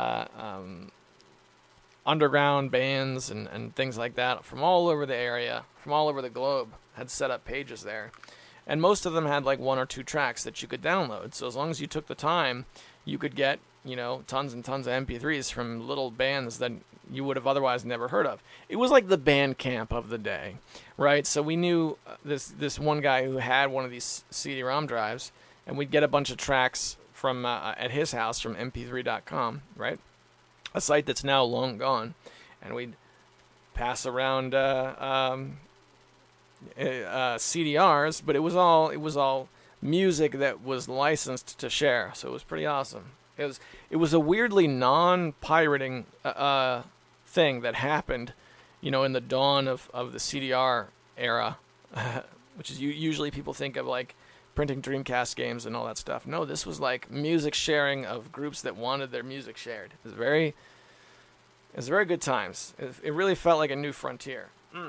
underground bands and things like that from all over the area, from all over the globe, had set up pages there. And most of them had like 1 or 2 tracks that you could download. So as long as you took the time, you could get, you know, tons and tons of MP3s from little bands that you would have otherwise never heard of. It was like the Bandcamp of the day, right? So we knew this one guy who had one of these CD-ROM drives, and we'd get a bunch of tracks from at his house from mp3.com, right? A site that's now long gone, and we'd pass around CDRs, but it was all music that was licensed to share, so it was pretty awesome. It was a weirdly non-pirating thing that happened, you know, in the dawn of the CDR era, which is usually people think of like printing Dreamcast games and all that stuff. No, this was like music sharing of groups that wanted their music shared. It was very good times. It really felt like a new frontier.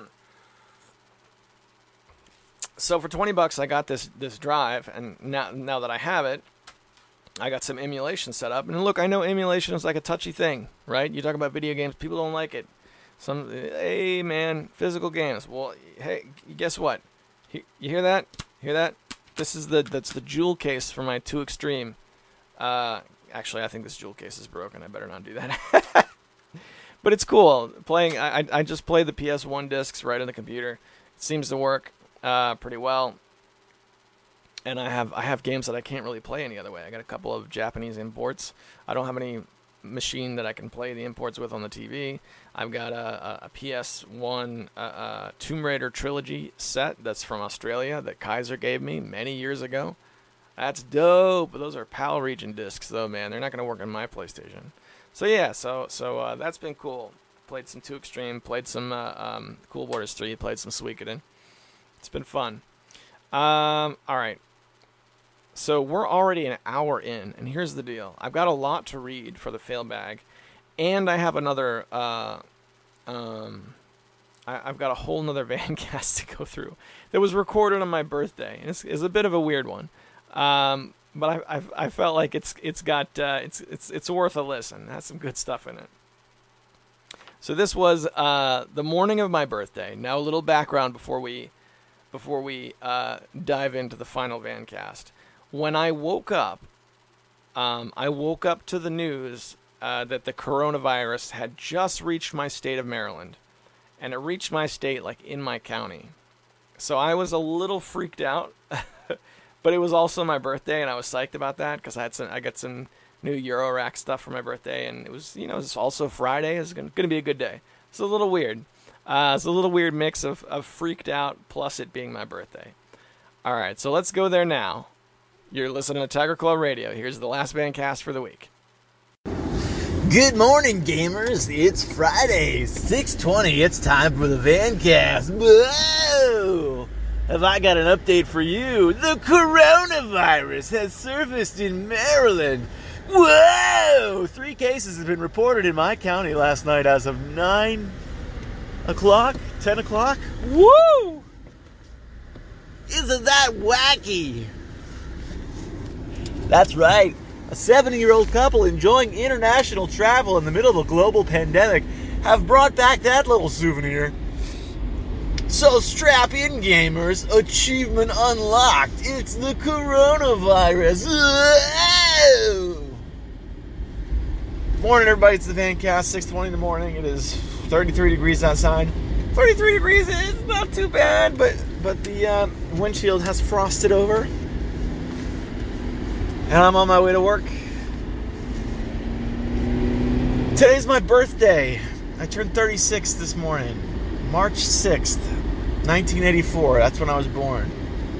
So for $20, I got this drive, and now that I have it, I got some emulation set up. And look, I know emulation is like a touchy thing, right? You talk about video games, people don't like it. Hey man, physical games. Well, hey, guess what? You hear that? Hear that? That's the jewel case for my 2 Extreme. Actually, I think this jewel case is broken. I better not do that. But it's cool. I just play the PS1 discs right on the computer. It seems to work pretty well. And I have games that I can't really play any other way. I got a couple of Japanese imports. I don't have any machine that I can play the imports with on the TV. I've got a PS1 Tomb Raider trilogy set that's from Australia that Kaiser gave me many years ago. That's dope. Those are PAL region discs, though, man. They're not going to work on my PlayStation. So yeah, so that's been cool. Played some 2 Extreme. Played some Cool Borders 3. Played some Suikoden. It's been fun. All right. So we're already an hour in, and here's the deal. I've got a lot to read for the fail bag, and I have another, I've got a whole nother Vancast to go through that was recorded on my birthday. It's a bit of a weird one, but I felt like it's worth a listen. It has some good stuff in it. So this was the morning of my birthday. Now a little background before we dive into the final Vancast. When I woke up to the news that the coronavirus had just reached my state of Maryland, and it reached my state like in my county. So I was a little freaked out, but it was also my birthday, and I was psyched about that because I got some new Eurorack stuff for my birthday, and it was, it's also Friday. It's going to be a good day. It's a little weird. It's a little weird mix of freaked out plus it being my birthday. All right, so let's go there now. You're listening to Tiger Claw Radio. Here's the last Vancast for the week. Good morning, gamers. It's Friday, 6:20. It's time for the Vancast. Whoa! Have I got an update for you? The coronavirus has surfaced in Maryland. Whoa! 3 cases have been reported in my county last night as of 9 o'clock, 10 o'clock. Woo! Isn't that wacky? That's right. A 70-year-old couple enjoying international travel in the middle of a global pandemic have brought back that little souvenir. So strap in, gamers. Achievement unlocked. It's the coronavirus. Whoa! Morning, everybody. It's the Vancast, 6:20 in the morning. It is 33 degrees outside. 33 degrees is not too bad, but the windshield has frosted over. And I'm on my way to work. Today's my birthday. I turned 36 this morning. March 6th, 1984. That's when I was born.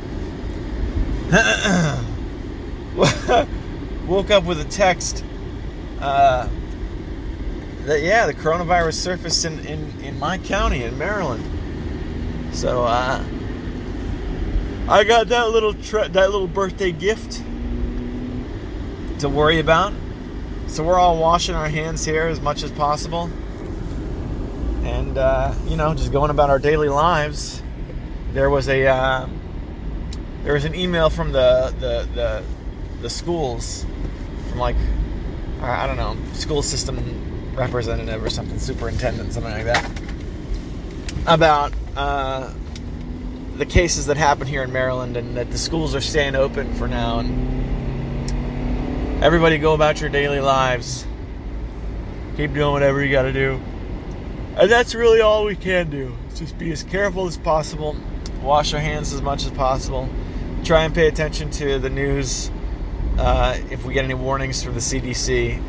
Woke up with a text that, the coronavirus surfaced in my county, in Maryland. So, I got that little birthday gift to worry about. So we're all washing our hands here as much as possible. And, just going about our daily lives. There was an email from the schools, from I don't know, school system representative or something, superintendent, something like that, about the cases that happen here in Maryland, and that the schools are staying open for now, and everybody go about your daily lives. Keep doing whatever you gotta do. And that's really all we can do. Just be as careful as possible. Wash our hands as much as possible. Try and pay attention to the news. If we get any warnings from the CDC,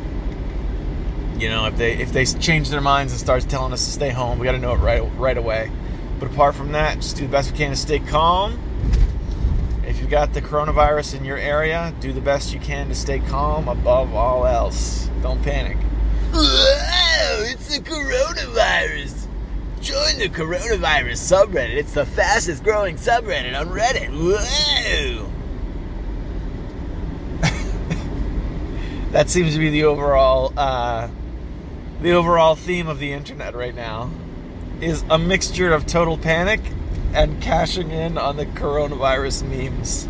if they change their minds and start telling us to stay home, we got to know it right away. But apart from that, just do the best we can to stay calm. If you got the coronavirus in your area, do the best you can to stay calm above all else. Don't panic. Whoa, it's the coronavirus. Join the coronavirus subreddit. It's the fastest growing subreddit on Reddit. Whoa. That seems to be the overall theme of the internet right now, is a mixture of total panic and cashing in on the coronavirus memes.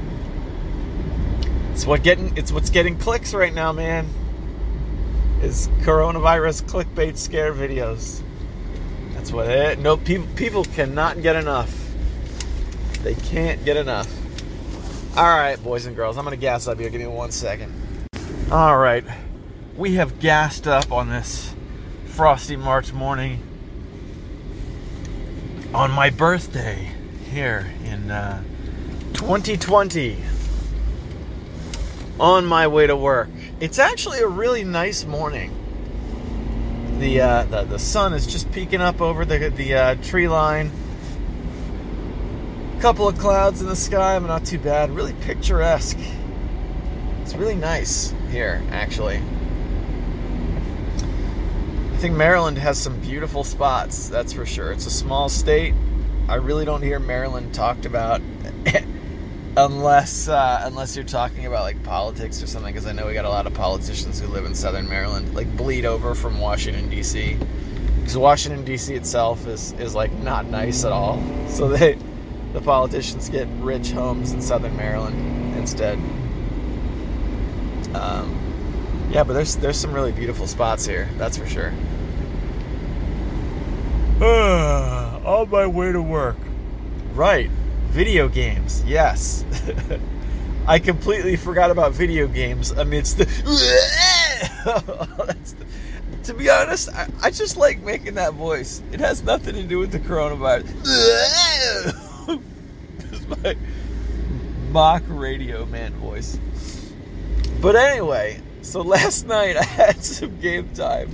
It's what's getting clicks right now, man. Is coronavirus clickbait scare videos. That's what it. No, people cannot get enough. They can't get enough. All right, boys and girls, I'm gonna gas up here. Give me 1 second. All right, we have gassed up on this frosty March morning on my birthday here in 2020. On my way to work. It's actually a really nice morning. The sun is just peeking up over the tree line. A couple of clouds in the sky, but not too bad. Really picturesque. It's really nice here, actually. I think Maryland has some beautiful spots, that's for sure. It's a small state. I really don't hear Maryland talked about unless you're talking about like politics or something, because I know we got a lot of politicians who live in Southern Maryland, like bleed over from Washington D.C. because Washington D.C. itself is like not nice at all. So the politicians get rich homes in Southern Maryland instead. Yeah, but there's some really beautiful spots here, that's for sure. On my way to work. Right. Video games, yes. I completely forgot about video games amidst the... To be honest, I just like making that voice. It has nothing to do with the coronavirus. It's my mock radio man voice. But anyway, So last night I had some game time.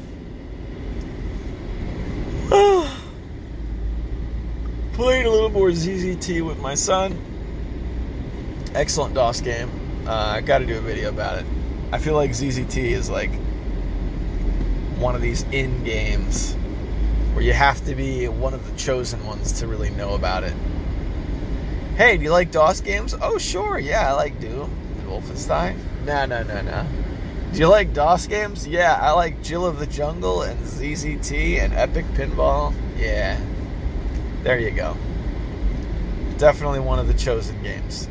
Played a little more ZZT with my son. Excellent DOS game. I got to do a video about it. I feel like ZZT is like one of these in games where you have to be one of the chosen ones to really know about it. Hey, do you like DOS games? Oh, sure. Yeah, I like Doom and Wolfenstein. No. Do you like DOS games? Yeah, I like Jill of the Jungle and ZZT and Epic Pinball. Yeah. There you go. Definitely one of the chosen games.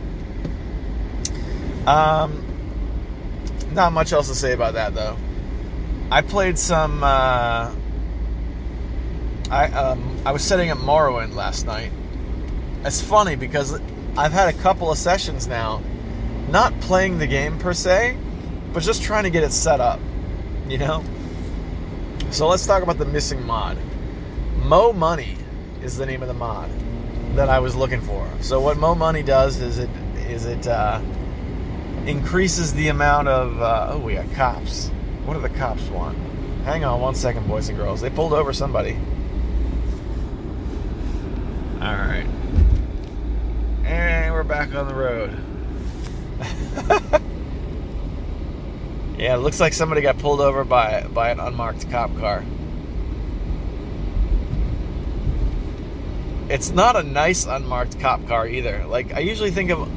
Not much else to say about that, though. I played some... I was setting up Morrowind last night. It's funny because I've had a couple of sessions now, not playing the game per se, but just trying to get it set up, you know? So let's talk about the missing mod. Mo Money is the name of the mod that I was looking for. So what Mo Money does is it increases the amount of... oh, we got cops. What do the cops want? Hang on 1 second, boys and girls. They pulled over somebody. Alright. And we're back on the road. Yeah, it looks like somebody got pulled over by an unmarked cop car. It's not a nice unmarked cop car either. Like, I usually think of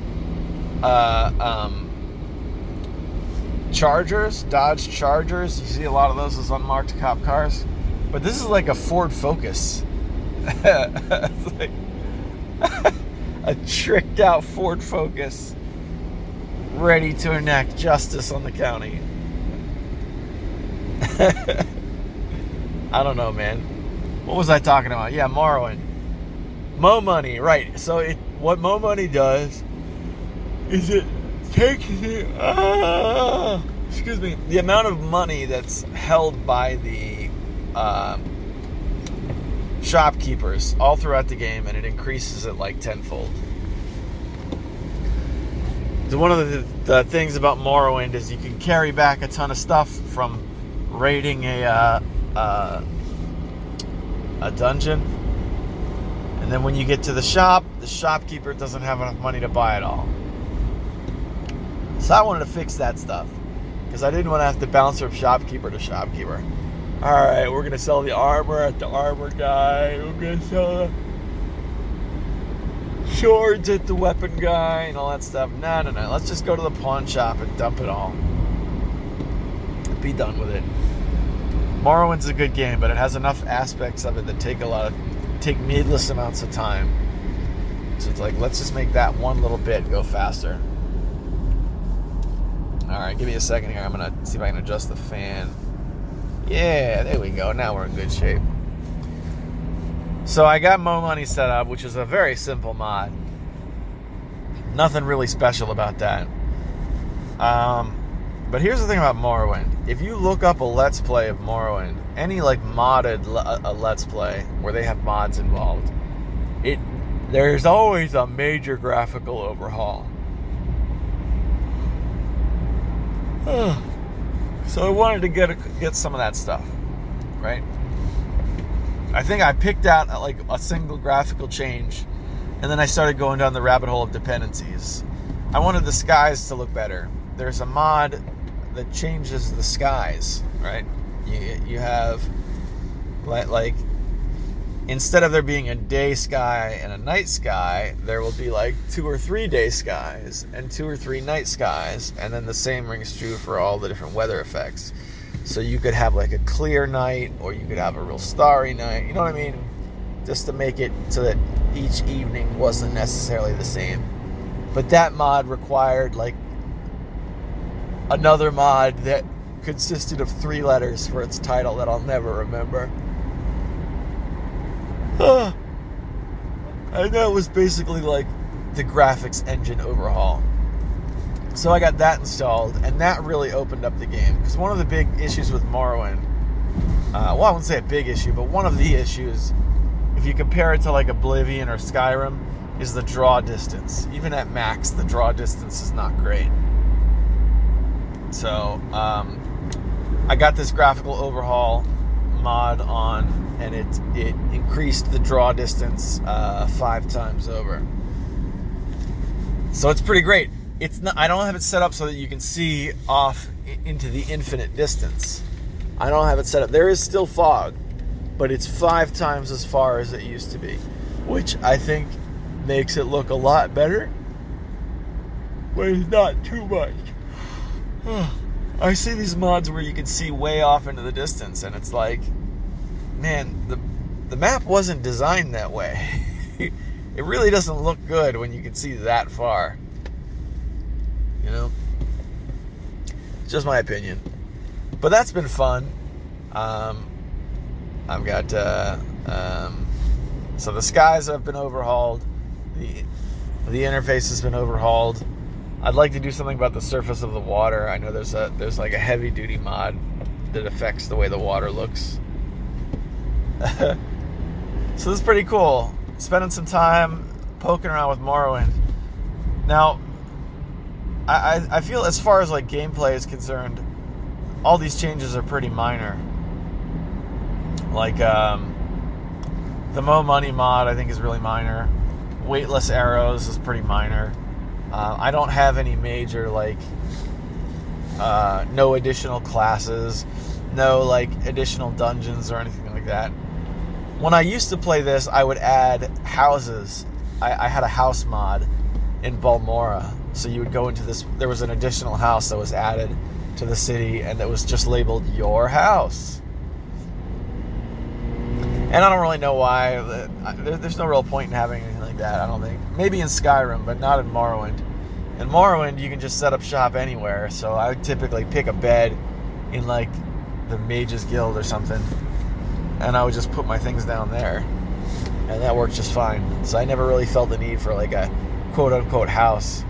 Chargers, Dodge Chargers. You see a lot of those as unmarked cop cars. But this is like a Ford Focus. It's like a tricked out Ford Focus ready to enact justice on the county. I don't know, man. What was I talking about? Yeah, Morrowind. Mo Money, right. So what Mo Money does is it takes the amount of money that's held by the shopkeepers all throughout the game, and it increases it like tenfold. So one of the things about Morrowind is you can carry back a ton of stuff from raiding a dungeon, and then when you get to the shop, the shopkeeper doesn't have enough money to buy it all. So I wanted to fix that stuff because I didn't want to have to bounce from shopkeeper to shopkeeper. Alright, we're going to sell the armor at the armor guy. We're going to sell the swords at the weapon guy and all that stuff. No. Let's just go to the pawn shop and dump it all. Be done with it. Morrowind's a good game, but it has enough aspects of it that take needless amounts of time. So it's like, let's just make that one little bit go faster. Alright, give me a second here. I'm going to see if I can adjust the fan. Yeah, there we go. Now we're in good shape. So I got Mo Money set up, which is a very simple mod. Nothing really special about that. But here's the thing about Morrowind. If you look up a Let's Play of Morrowind, any like modded Let's Play where they have mods involved, there's always a major graphical overhaul. So I wanted to get some of that stuff, right? I think I picked out like a single graphical change, and then I started going down the rabbit hole of dependencies. I wanted the skies to look better. There's a mod that changes the skies, right? You have like instead of there being a day sky and a night sky, there will be like 2 or 3 day skies and 2 or 3 night skies, and then the same rings true for all the different weather effects. So you could have like a clear night, or you could have a real starry night, you know what I mean? Just to make it so that each evening wasn't necessarily the same. But that mod required like another mod that consisted of 3 letters for its title that I'll never remember. And that was basically like the graphics engine overhaul. So I got that installed, and that really opened up the game. Because one of the big issues with Morrowind, well, I wouldn't say a big issue, but one of the issues, if you compare it to like Oblivion or Skyrim, is the draw distance. Even at max, the draw distance is not great. So I got this graphical overhaul mod on, and it increased the draw distance 5 times over. So it's pretty great. It's not. I don't have it set up so that you can see off into the infinite distance. I don't have it set up. There is still fog, but it's 5 times as far as it used to be, which I think makes it look a lot better, but it's not too much. I see these mods where you can see way off into the distance, and it's like, man, the map wasn't designed that way. It really doesn't look good when you can see that far. You know? It's just my opinion. But that's been fun. I've got so the skies have been overhauled. The interface has been overhauled. I'd like to do something about the surface of the water. I know there's like a heavy duty mod that affects the way the water looks. So this is pretty cool. Spending some time poking around with Morrowind. Now, I feel as far as like gameplay is concerned, all these changes are pretty minor. Like the Mo Money mod, I think, is really minor. Weightless arrows is pretty minor. I don't have any major like no additional classes, no like additional dungeons or anything like that. When I used to play this, I would add houses. I had a house mod in Balmora, so you would go into this. There was an additional house that was added to the city, and that was just labeled your house. And I don't really know why. There's no real point in having anything like that, I don't think. Maybe in Skyrim, but not in Morrowind. In Morrowind, you can just set up shop anywhere, so I would typically pick a bed in, like, the Mages Guild or something, and I would just put my things down there, and that worked just fine. So I never really felt the need for, like, a quote-unquote house.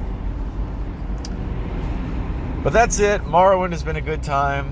But that's it. Morrowind has been a good time.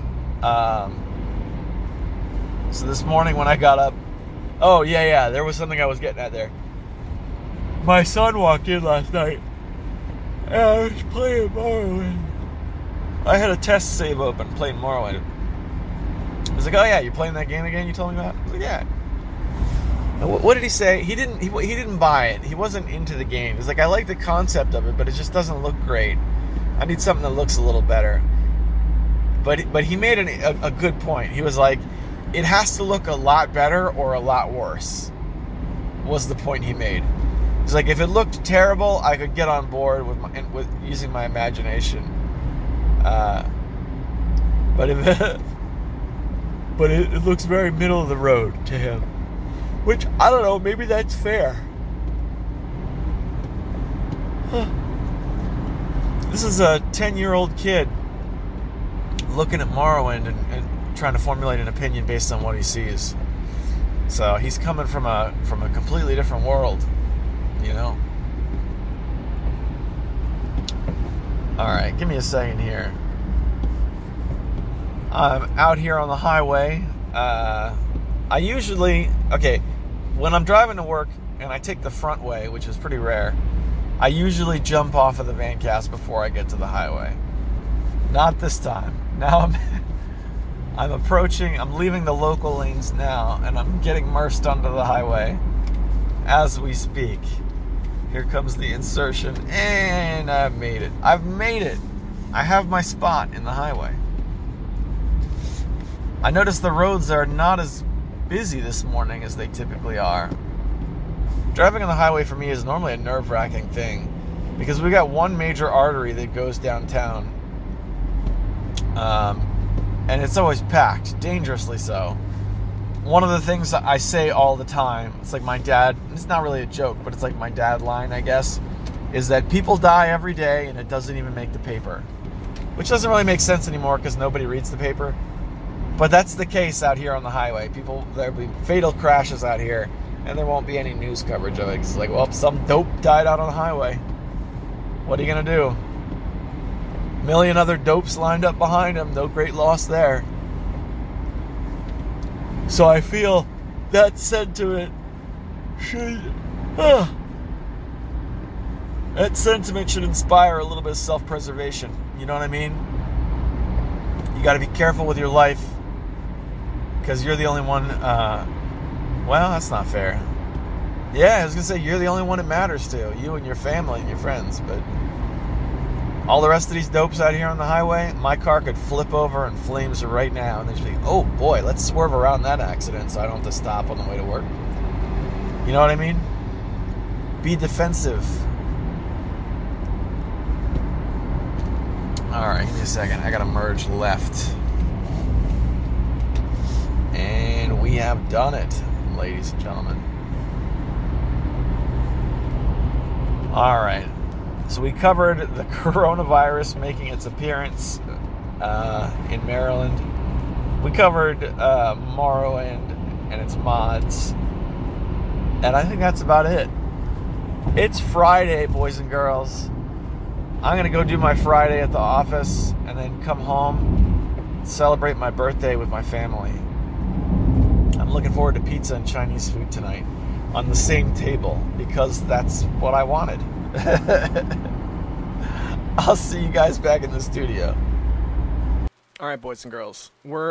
So this morning when I got up... Oh, yeah, there was something I was getting at there. My son walked in last night, and I was playing Morrowind. I had a test save open playing Morrowind. I was like, oh yeah, you playing that game again you told me about? I was like, yeah. What did he say? He didn't buy it. He wasn't into the game. He's like, I like the concept of it, but it just doesn't look great. I need something that looks a little better. But he made a good point. He was like, it has to look a lot better or a lot worse, was the point he made. He's like, if it looked terrible, I could get on board with using my imagination. But it looks very middle of the road to him. Which, I don't know, maybe that's fair. This is a 10-year-old kid looking at Morrowind and trying to formulate an opinion based on what he sees. So he's coming from a completely different world, you know? Alright, give me a second here. I'm out here on the highway. I usually... Okay, when I'm driving to work and I take the front way, which is pretty rare, I usually jump off of the Vancast before I get to the highway. Not this time. Now I'm leaving the local lanes now, and I'm getting immersed onto the highway as we speak. Here comes the insertion, and I've made it. I have my spot in the highway. I noticed the roads are not as busy this morning as they typically are. Driving on the highway for me is normally a nerve-wracking thing, because we got one major artery that goes downtown, and it's always packed, dangerously so. One of the things that I say all the time, it's like my dad, it's not really a joke, but it's like my dad line, I guess, is that people die every day and it doesn't even make the paper. Which doesn't really make sense anymore because nobody reads the paper. But that's the case out here on the highway. There'll be fatal crashes out here, and there won't be any news coverage of it. It's like, well, some dope died out on the highway. What are you going to do? A million other dopes lined up behind him. No great loss there. So I feel that sentiment should... that sentiment should inspire a little bit of self-preservation. You know what I mean? got to be careful with your life because you're the only one. Well, that's not fair. Yeah, I was gonna say you're the only one it matters to, you and your family and your friends. But all the rest of these dopes out here on the highway, my car could flip over in flames right now, and they'd be, oh boy, let's swerve around that accident so I don't have to stop on the way to work. You know what I mean? Be defensive. All right, give me a second. I gotta merge left, and we have done it, ladies and gentlemen. All right, so we covered the coronavirus making its appearance in Maryland. We covered Morrowind and its mods, and I think that's about it. It's Friday, boys and girls. I'm gonna go do my Friday at the office and then come home, celebrate my birthday with my family. I'm looking forward to pizza and Chinese food tonight on the same table because that's what I wanted. I'll see you guys back in the studio. All right, boys and girls,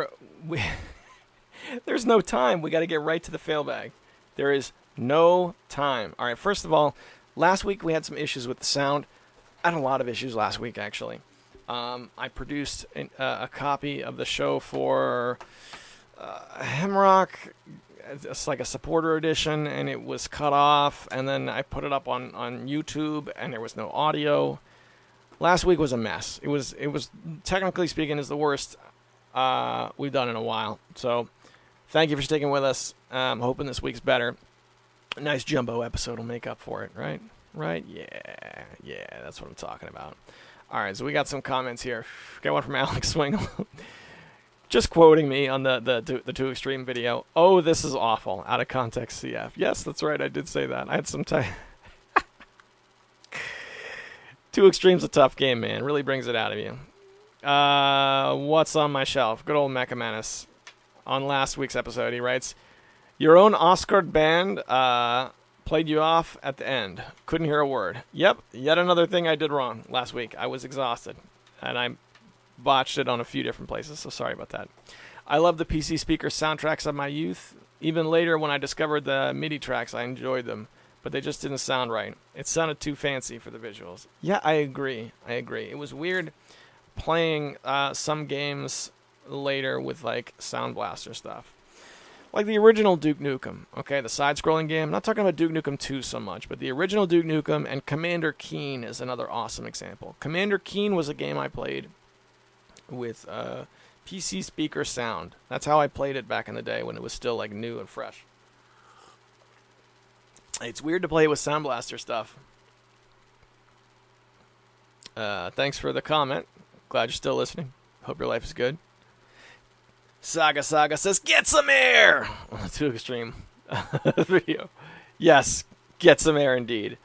there's no time. We got to get right to the fail bag. There is no time. All right, first of all, last week we had some issues with the sound. I had a lot of issues last week, actually. I produced a copy of the show for Hemrock. It's like a supporter edition, and it was cut off, and then I put it up on YouTube, and there was no audio. Last week was a mess. It was technically speaking, is the worst we've done in a while. So thank you for sticking with us. I'm hoping this week's better. A nice jumbo episode will make up for it, right? Right? Yeah, that's what I'm talking about. All right, so we got some comments here. Got one from Alex Swingle. Just quoting me on the Too Extreme video. Oh, this is awful. Out of context, CF. Yes, that's right. I did say that. I had some time. Too Extreme's a tough game, man. Really brings it out of you. What's on my shelf? Good old Mecha Menace. On last week's episode, he writes, your own Oscar band played you off at the end. Couldn't hear a word. Yep, yet another thing I did wrong last week. I was exhausted, and I botched it on a few different places, so sorry about that. I love the PC speaker soundtracks of my youth. Even later, when I discovered the MIDI tracks, I enjoyed them, but they just didn't sound right. It sounded too fancy for the visuals. Yeah, I agree. It was weird playing some games later with, like, Sound Blaster stuff. Like the original Duke Nukem, okay, the side-scrolling game. I'm not talking about Duke Nukem 2 so much, but the original Duke Nukem and Commander Keen is another awesome example. Commander Keen was a game I played with PC speaker sound. That's how I played it back in the day when it was still like new and fresh. It's weird to play with Sound Blaster stuff. Thanks for the comment. Glad you're still listening. Hope your life is good. Saga says, get some air! Too Extreme video. Yes, get some air indeed.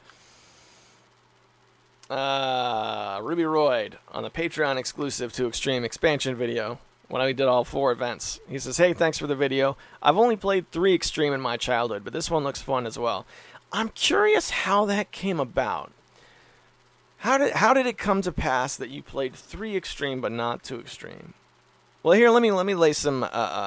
Ruby Royd on the Patreon exclusive Too Extreme expansion video when I did all 4 events. He says, hey, thanks for the video. I've only played 3 Extreme in my childhood, but this one looks fun as well. I'm curious how that came about. How did it come to pass that you played 3 Extreme but not 2 Extreme? Well, here let me lay some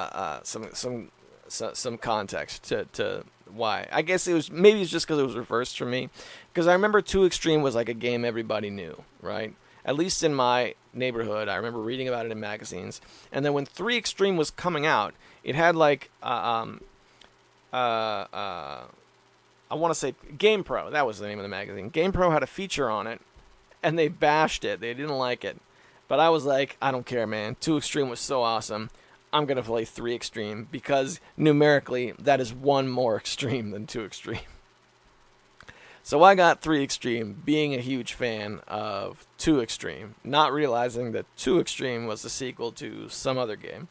context to why. I guess maybe it's just because it was reversed for me. Because I remember 2 Extreme was like a game everybody knew, right? At least in my neighborhood, I remember reading about it in magazines. And then when 3 Extreme was coming out, it had like I want to say GamePro. That was the name of the magazine. GamePro had a feature on it, and they bashed it. They didn't like it. But I was like, I don't care, man. 2 Extreme was so awesome. I'm going to play 3 Extreme because numerically that is 1 more extreme than 2 Extreme. So I got 3 Extreme, being a huge fan of 2 Extreme, not realizing that 2 Extreme was the sequel to some other game.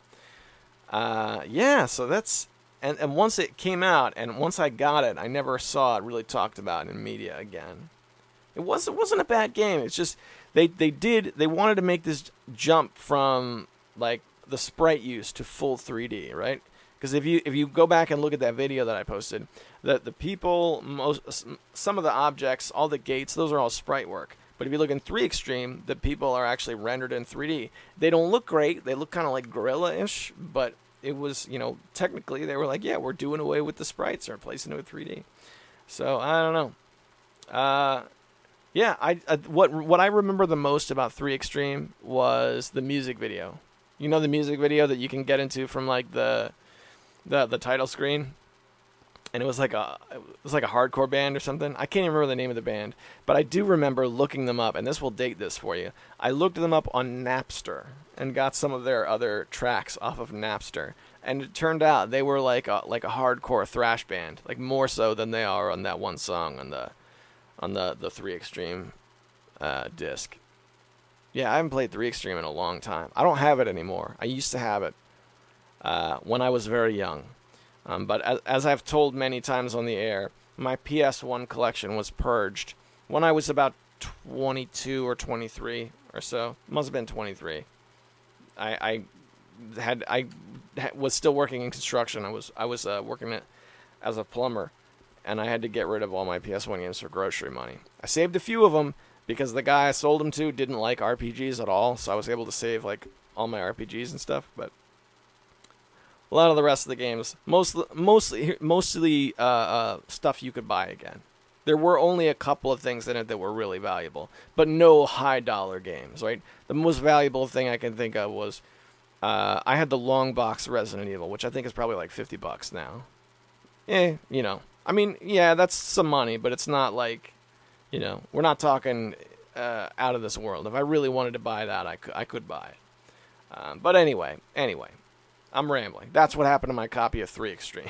So that's... And once it came out, and once I got it, I never saw it really talked about in media again. It wasn't a bad game. It's just... They wanted to make this jump from like the sprite use to full 3D, right? Because if you go back and look at that video that I posted, the people, some of the objects, all the gates, those are all sprite work. But if you look in 3 Extreme, the people are actually rendered in 3D. They don't look great. They look kind of like Gorilla-ish, but it was, technically they were like, yeah, we're doing away with the sprites and replacing it with 3D. So, I don't know. Yeah, what I remember the most about 3 Extreme was the music video. You know the music video that you can get into from like the title screen? And it was like a hardcore band or something. I can't even remember the name of the band, but I do remember looking them up, and this will date this for you. I looked them up on Napster and got some of their other tracks off of Napster, and it turned out they were like a hardcore thrash band, like more so than they are on that one song on the 3 Extreme disc. Yeah, I haven't played 3 Extreme in a long time. I don't have it anymore. I used to have it when I was very young. But as I've told many times on the air, my PS1 collection was purged when I was about 22 or 23 or so. Must have been 23. I was still working in construction. I was working as a plumber, and I had to get rid of all my PS1 games for grocery money. I saved a few of them because the guy I sold them to didn't like RPGs at all, so I was able to save like all my RPGs and stuff, but a lot of the rest of the games, mostly stuff you could buy again. There were only a couple of things in it that were really valuable, but no high-dollar games, right? The most valuable thing I can think of was I had the long box Resident Evil, which I think is probably like $50 now. I mean, yeah, that's some money, but it's not like, we're not talking out of this world. If I really wanted to buy that, I could buy it. But anyway. I'm rambling. That's what happened to my copy of 3 Extreme.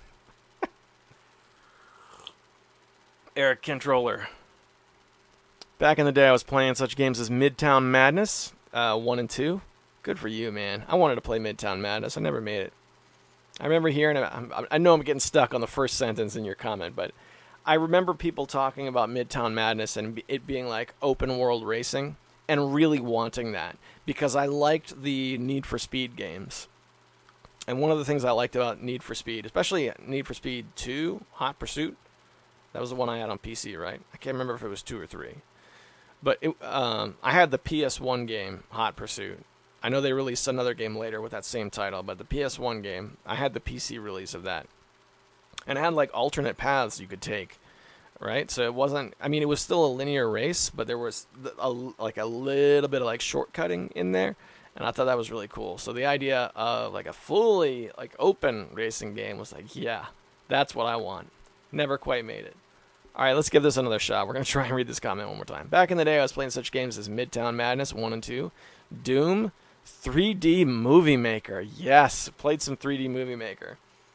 Eric Controller. Back in the day, I was playing such games as Midtown Madness 1 and 2. Good for you, man. I wanted to play Midtown Madness. I never made it. I remember hearing it. I know I'm getting stuck on the first sentence in your comment, but I remember people talking about Midtown Madness and it being like open world racing and really wanting that because I liked the Need for Speed games. And one of the things I liked about Need for Speed, especially Need for Speed 2, Hot Pursuit, that was the one I had on PC, right? I can't remember if it was 2 or 3. But I had the PS1 game, Hot Pursuit. I know they released another game later with that same title, but the PS1 game, I had the PC release of that. And it had like alternate paths you could take, right? So it wasn't, it was still a linear race, but there was a little bit of like shortcutting in there. And I thought that was really cool. So the idea of like a fully like open racing game was like, yeah, that's what I want. Never quite made it. All right, let's give this another shot. We're going to try and read this comment one more time. Back in the day, I was playing such games as Midtown Madness 1 and 2, Doom, 3D Movie Maker. Yes, played some 3D Movie Maker.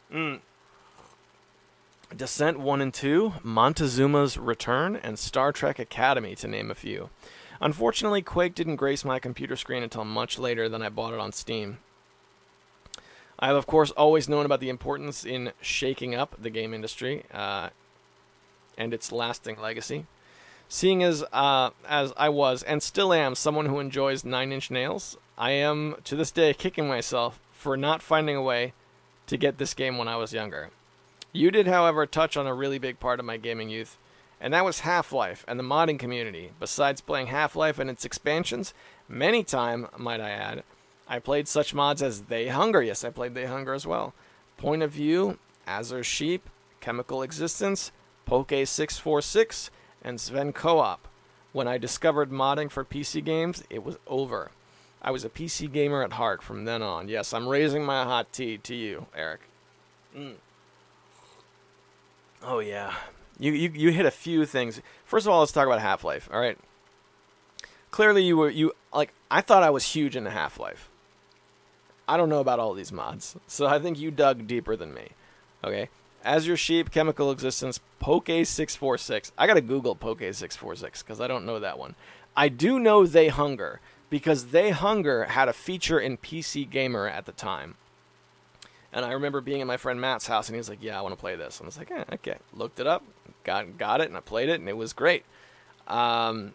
Descent 1 and 2, Montezuma's Return, and Star Trek Academy, to name a few. Unfortunately, Quake didn't grace my computer screen until much later than I bought it on Steam. I have, of course, always known about the importance in shaking up the game industry and its lasting legacy. Seeing as I was, and still am, someone who enjoys 9 Inch Nails, I am, to this day, kicking myself for not finding a way to get this game when I was younger. You did, however, touch on a really big part of my gaming youth, and that was Half-Life and the modding community. Besides playing Half-Life and its expansions, many times, might I add, I played such mods as They Hunger. Yes, I played They Hunger as well. Point of View, Azure Sheep, Chemical Existence, Poke646, and Sven Co-op. When I discovered modding for PC games, it was over. I was a PC gamer at heart from then on. Yes, I'm raising my hot tea to you, Eric. Oh, yeah. You hit a few things. First of all, let's talk about Half-Life, all right? Clearly, I thought I was huge into Half-Life. I don't know about all these mods, so I think you dug deeper than me, okay? Azure Sheep, Chemical Existence, Poke646. I gotta Google Poke646, because I don't know that one. I do know They Hunger, because They Hunger had a feature in PC Gamer at the time. And I remember being at my friend Matt's house, and he was like, yeah, I want to play this. And I was like, okay. Looked it up, got it, and I played it, and it was great. And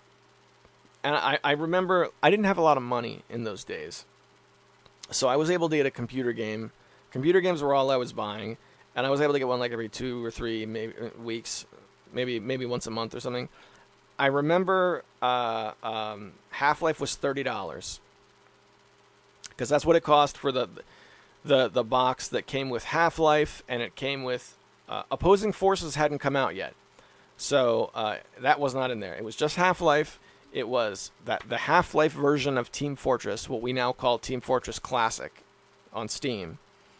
I remember I didn't have a lot of money in those days. So I was able to get a computer game. Computer games were all I was buying. And I was able to get one like every 2 or 3 weeks, maybe once a month or something. I remember Half-Life was $30 because that's what it cost for the box that came with Half-Life, and it came with Opposing Forces hadn't come out yet, so that was not in there. It was just Half-Life. It was the Half-Life version of Team Fortress, what we now call Team Fortress Classic, on Steam.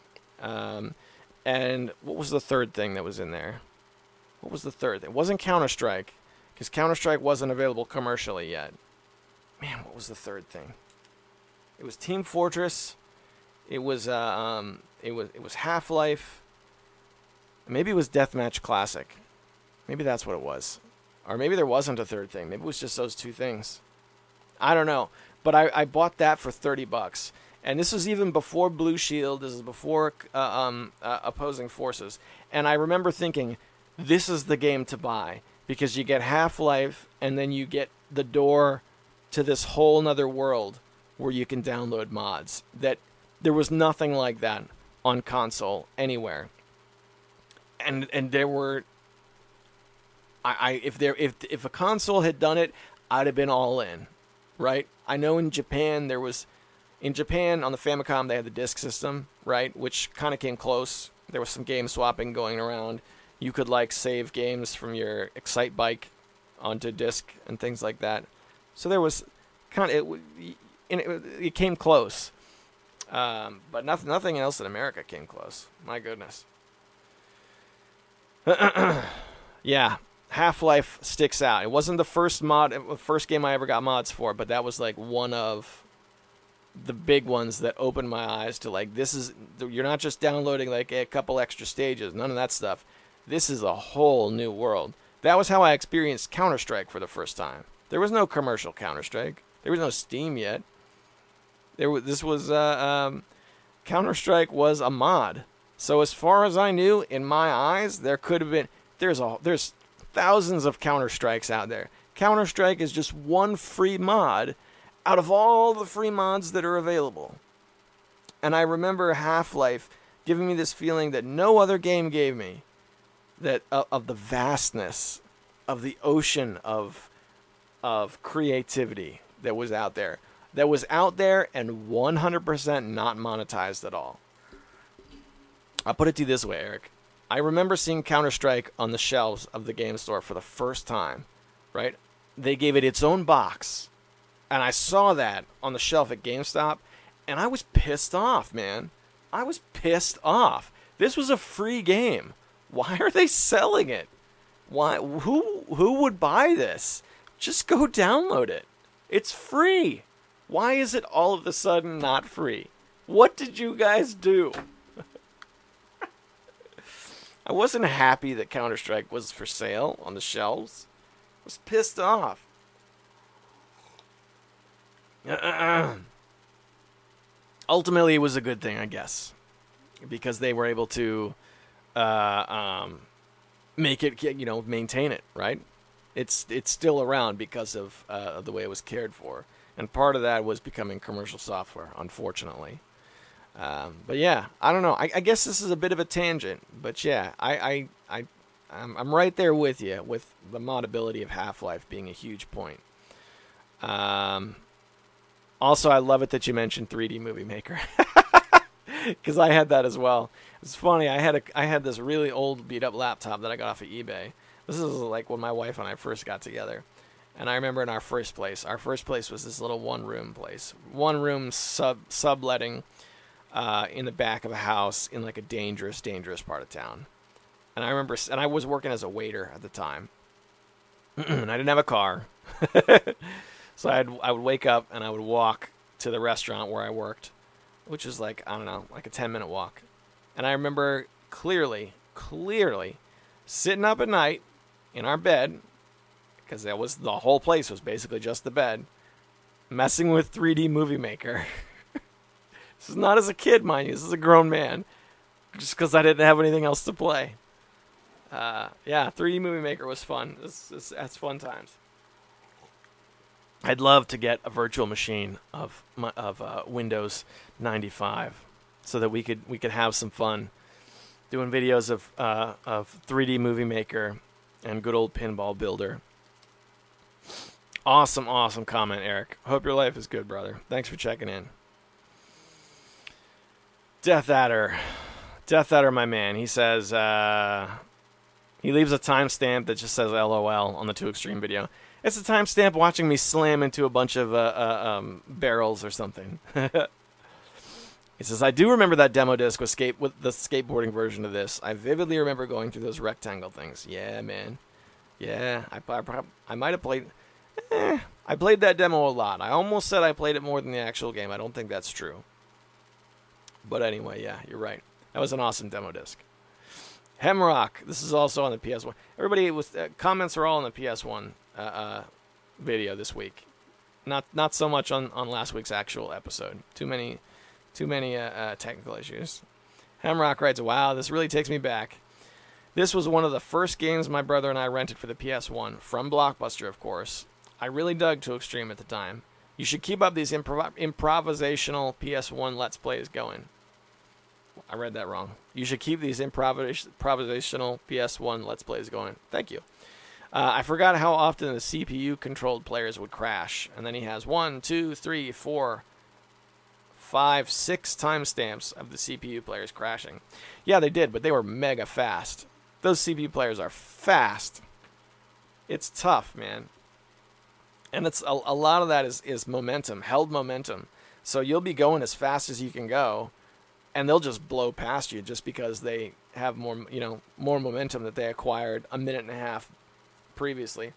And what was the third thing that was in there? What was the third thing? It wasn't Counter-Strike, because Counter-Strike wasn't available commercially yet. Man, what was the third thing? It was Team Fortress. It was Half-Life. Maybe it was Deathmatch Classic. Maybe that's what it was. Or maybe there wasn't a third thing. Maybe it was just those two things. I don't know. But I bought that for $30. And this was even before Blue Shield. This is before Opposing Forces. And I remember thinking, this is the game to buy. Because you get Half-Life, and then you get the door to this whole nother world where you can download mods. That there was nothing like that on console anywhere. And there were... If a console had done it, I'd have been all in, right? I know in Japan on the Famicom they had the disc system, right, which kind of came close. There was some game swapping going around. You could save games from your Excitebike onto disc and things like that. So there was it came close, but nothing else in America came close. My goodness. Yeah. Half-Life sticks out. It wasn't the first game I ever got mods for, but that was one of the big ones that opened my eyes to you're not just downloading a couple extra stages, none of that stuff. This is a whole new world. That was how I experienced Counter-Strike for the first time. There was no commercial Counter-Strike. There was no Steam yet. Counter-Strike was a mod. So as far as I knew, in my eyes, there could have been there's thousands of Counter-Strikes out there. Counter-Strike is just one free mod out of all the free mods that are available. And I remember Half-Life giving me this feeling that no other game gave me, that of the vastness of the ocean of creativity that was out there. That was out there and 100% not monetized at all. I'll put it to you this way, Eric. I remember seeing Counter-Strike on the shelves of the game store for the first time, right? They gave it its own box, and I saw that on the shelf at GameStop, and I was pissed off, man. I was pissed off. This was a free game. Why are they selling it? Why? Who would buy this? Just go download it. It's free. Why is it all of a sudden not free? What did you guys do? I wasn't happy that Counter-Strike was for sale on the shelves. I was pissed off. Ultimately, it was a good thing, I guess, because they were able to make it, maintain it, right? It's still around because of the way it was cared for, and part of that was becoming commercial software, unfortunately. But yeah, I don't know. I guess this is a bit of a tangent, but yeah, I'm right there with you with the modability of Half-Life being a huge point. Also, I love it that you mentioned 3D Movie Maker, because I had that as well. It's funny. I had this really old beat up laptop that I got off of eBay. This is when my wife and I first got together. And I remember in our first place was this little one-room place. One-room subletting in the back of a house in a dangerous part of town. And I remember, and I was working as a waiter at the time. And I didn't have a car. So I would wake up and I would walk to the restaurant where I worked, which is a 10-minute walk. And I remember clearly sitting up at night in our bed, because the whole place was basically just the bed, messing with 3D Movie Maker. This is not as a kid, mind you. This is a grown man, just because I didn't have anything else to play. 3D Movie Maker was fun. That's fun times. I'd love to get a virtual machine of Windows 95, so that we could have some fun doing videos of 3D Movie Maker and good old Pinball Builder. Awesome comment, Eric. Hope your life is good, brother. Thanks for checking in. Death Adder, my man. He says he leaves a timestamp that just says LOL on the Too Extreme video. It's a timestamp watching me slam into a bunch of barrels or something. He says, I do remember that demo disc with the skateboarding version of this. I vividly remember going through those rectangle things. Yeah, man. Yeah, I might have played... I played that demo a lot. I almost said I played it more than the actual game. I don't think that's true. But anyway, yeah, you're right. That was an awesome demo disc. Hemrock. This is also on the PS1. Everybody, comments are all on the PS1 video this week. Not so much on last week's actual episode. Too many technical issues. Hemrock writes, wow, this really takes me back. This was one of the first games my brother and I rented for the PS1, from Blockbuster, of course. I really dug Too Extreme at the time. You should keep up these improvisational PS1 Let's Plays going. I read that wrong. You should keep these improvisational PS1 Let's Plays going. Thank you. I forgot how often the CPU-controlled players would crash. And then he has 1, 2, 3, 4... 5, 6 timestamps of the CPU players crashing. Yeah, they did, but they were mega fast. Those CPU players are fast. It's tough, man. And it's a lot of that is momentum, held momentum. So you'll be going as fast as you can go, and they'll just blow past you just because they have more momentum that they acquired a minute and a half previously.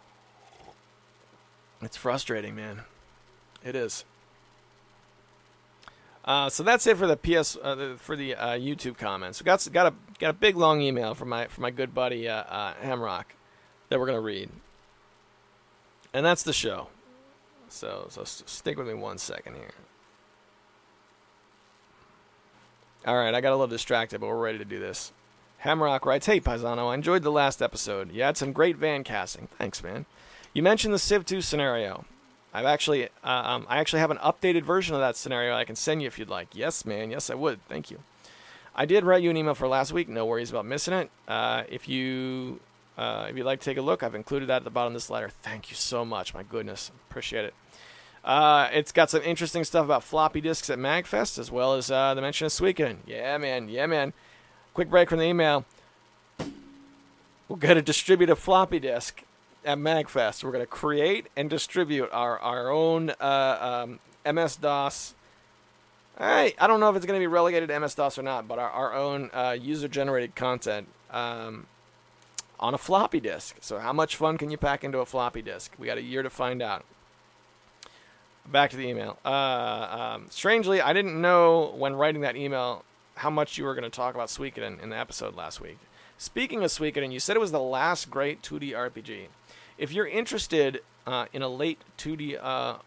It's frustrating, man. It is. So that's it for the YouTube comments. We got a big long email from my good buddy Hemrock that we're gonna read, and that's the show. So stick with me 1 second here. All right, I got a little distracted, but we're ready to do this. Hemrock writes, "Hey Paisano, I enjoyed the last episode. You had some great van casting. Thanks, man. You mentioned the Civ 2 scenario. I actually have an updated version of that scenario I can send you if you'd like." Yes, man. Yes, I would. Thank you. I did write you an email for last week. No worries about missing it. If you'd like to take a look, I've included that at the bottom of this letter. Thank you so much. My goodness. Appreciate it. It's got some interesting stuff about floppy disks at MagFest, as well as the mention of Suikoden. Yeah, man. Yeah, man. Quick break from the email. We're going to distribute a floppy disk at MagFest. We're going to create and distribute our own MS-DOS. I don't know if it's going to be relegated to MS-DOS or not, but our own user-generated content on a floppy disk. So how much fun can you pack into a floppy disk? We got a year to find out. Back to the email. Strangely, I didn't know when writing that email how much you were going to talk about Suikoden in the episode last week. Speaking of Suikoden, you said it was the last great 2D RPG. If you're interested in a late 2D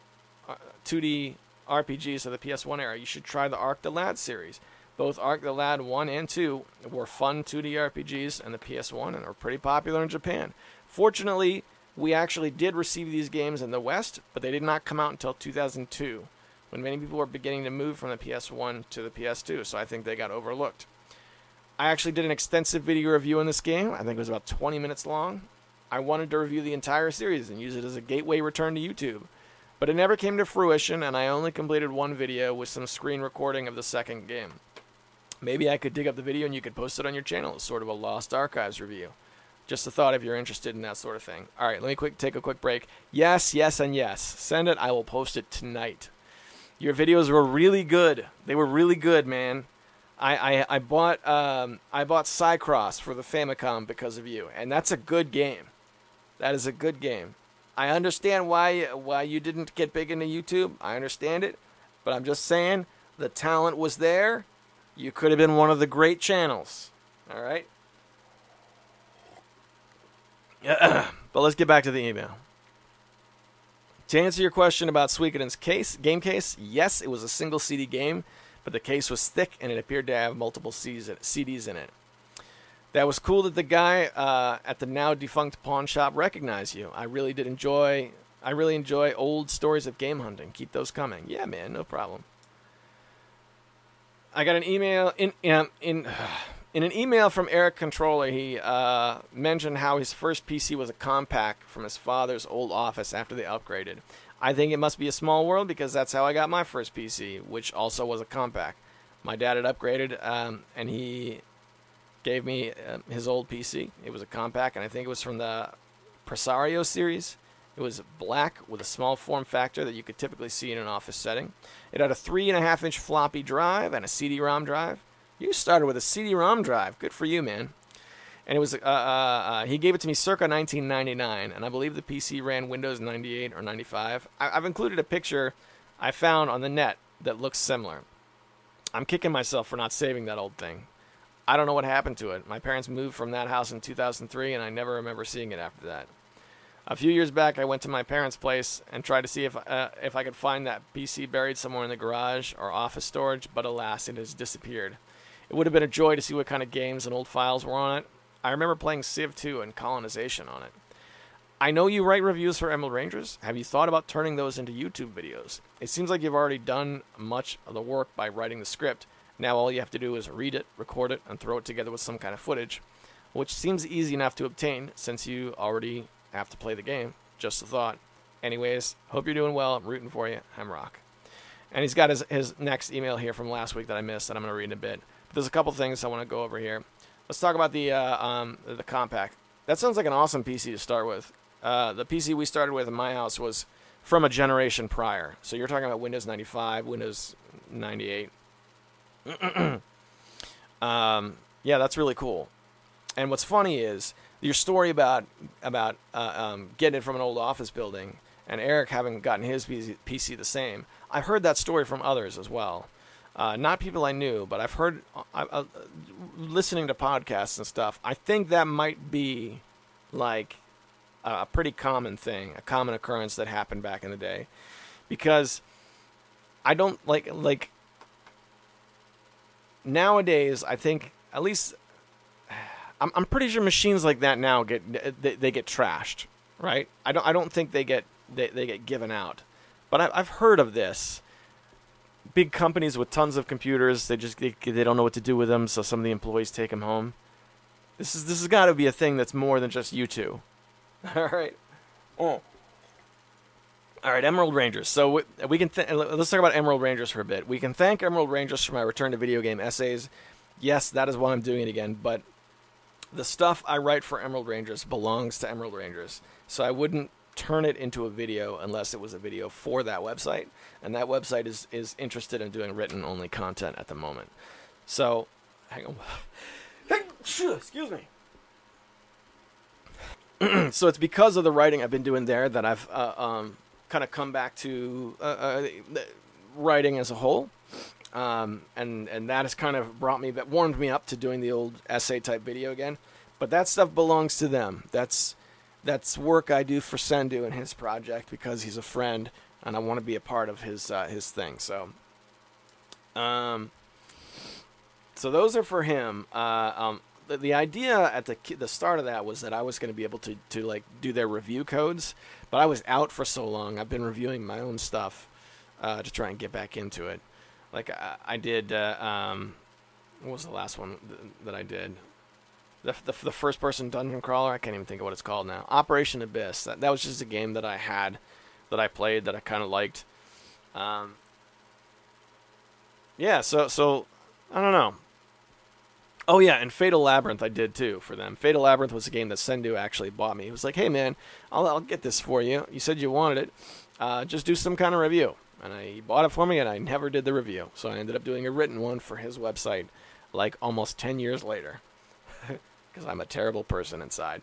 RPGs of the PS1 era, you should try the Arc the Lad series. Both Arc the Lad 1 and 2 were fun 2D RPGs in the PS1 and are pretty popular in Japan. Fortunately, we actually did receive these games in the West, but they did not come out until 2002, when many people were beginning to move from the PS1 to the PS2, so I think they got overlooked. I actually did an extensive video review on this game. I think it was about 20 minutes long. I wanted to review the entire series and use it as a gateway return to YouTube. But it never came to fruition, and I only completed one video with some screen recording of the second game. Maybe I could dig up the video and you could post it on your channel as sort of a Lost Archives review. Just a thought if you're interested in that sort of thing. All right, let me take a quick break. Yes, yes, and yes. Send it. I will post it tonight. Your videos were really good. They were really good, man. I bought Cycross for the Famicom because of you, and that's a good game. That is a good game. I understand why you didn't get big into YouTube. I understand it, but I'm just saying the talent was there. You could have been one of the great channels. All right. But let's get back to the email. To answer your question about Suikoden's game case, yes, it was a single CD game, but the case was thick and it appeared to have multiple CDs in it. That was cool that the guy at the now defunct pawn shop recognized you. I really enjoy old stories of game hunting. Keep those coming. Yeah, man, no problem. I got an email In an email from Eric Controller, he mentioned how his first PC was a Compaq from his father's old office after they upgraded. I think it must be a small world because that's how I got my first PC, which also was a Compaq. My dad had upgraded, and he gave me his old PC. It was a Compaq, and I think it was from the Presario series. It was black with a small form factor that you could typically see in an office setting. It had a 3.5-inch floppy drive and a CD-ROM drive. You started with a CD-ROM drive. Good for you, man. And it was he gave it to me circa 1999, and I believe the PC ran Windows 98 or 95. I've included a picture I found on the net that looks similar. I'm kicking myself for not saving that old thing. I don't know what happened to it. My parents moved from that house in 2003, and I never remember seeing it after that. A few years back, I went to my parents' place and tried to see if I could find that PC buried somewhere in the garage or office storage, but alas, it has disappeared. It would have been a joy to see what kind of games and old files were on it. I remember playing Civ 2 and Colonization on it. I know you write reviews for Emerald Rangers. Have you thought about turning those into YouTube videos? It seems like you've already done much of the work by writing the script. Now all you have to do is read it, record it, and throw it together with some kind of footage, which seems easy enough to obtain since you already have to play the game. Just a thought. Anyways, hope you're doing well. I'm rooting for you. Hemrock. And he's got his next email here from last week that I missed that I'm going to read in a bit. But there's a couple things I want to go over here. Let's talk about the Compaq. That sounds like an awesome PC to start with. The PC we started with in my house was from a generation prior. So you're talking about Windows 95, Windows 98. Yeah, that's really cool. And what's funny is your story about getting it from an old office building and Eric having gotten his PC the same. I've heard that story from others as well. Not people I knew, but I've heard, listening to podcasts and stuff, I think that might be like a pretty common thing, a common occurrence that happened back in the day. Because I don't like nowadays, I think, at least, I'm pretty sure machines like that now get trashed, right? I don't think they get given out. But I've heard of this. Big companies with tons of computers, they don't know what to do with them, so some of the employees take them home. This has got to be a thing that's more than just you two. All right. Oh. All right, Emerald Rangers. So we can let's talk about Emerald Rangers for a bit. We can thank Emerald Rangers for my return to video game essays. Yes, that is why I'm doing it again, but the stuff I write for Emerald Rangers belongs to Emerald Rangers. So I wouldn't turn it into a video unless it was a video for that website, and that website is interested in doing written only content at the moment. So hang on. Excuse me. So it's because of the writing I've been doing there that I've kind of come back to writing as a whole, and that has kind of warmed me up to doing the old essay type video again. But that stuff belongs to them. That's work I do for Sendu and his project because he's a friend, and I want to be a part of his thing. So, so those are for him. The idea at the start of that was that I was going to be able to like do their review codes, but I was out for so long. I've been reviewing my own stuff to try and get back into it. Like I did. What was the last one that I did? The first person dungeon crawler. I can't even think of what it's called now. Operation Abyss. That was just a game that I had, that I played, that I kind of liked. Yeah. So I don't know. Oh yeah, and Fatal Labyrinth I did too for them. Fatal Labyrinth was a game that Sendu actually bought me. He was like, "Hey man, I'll get this for you. You said you wanted it. Just do some kind of review." And he bought it for me, and I never did the review. So I ended up doing a written one for his website, like almost 10 years later, because I'm a terrible person inside.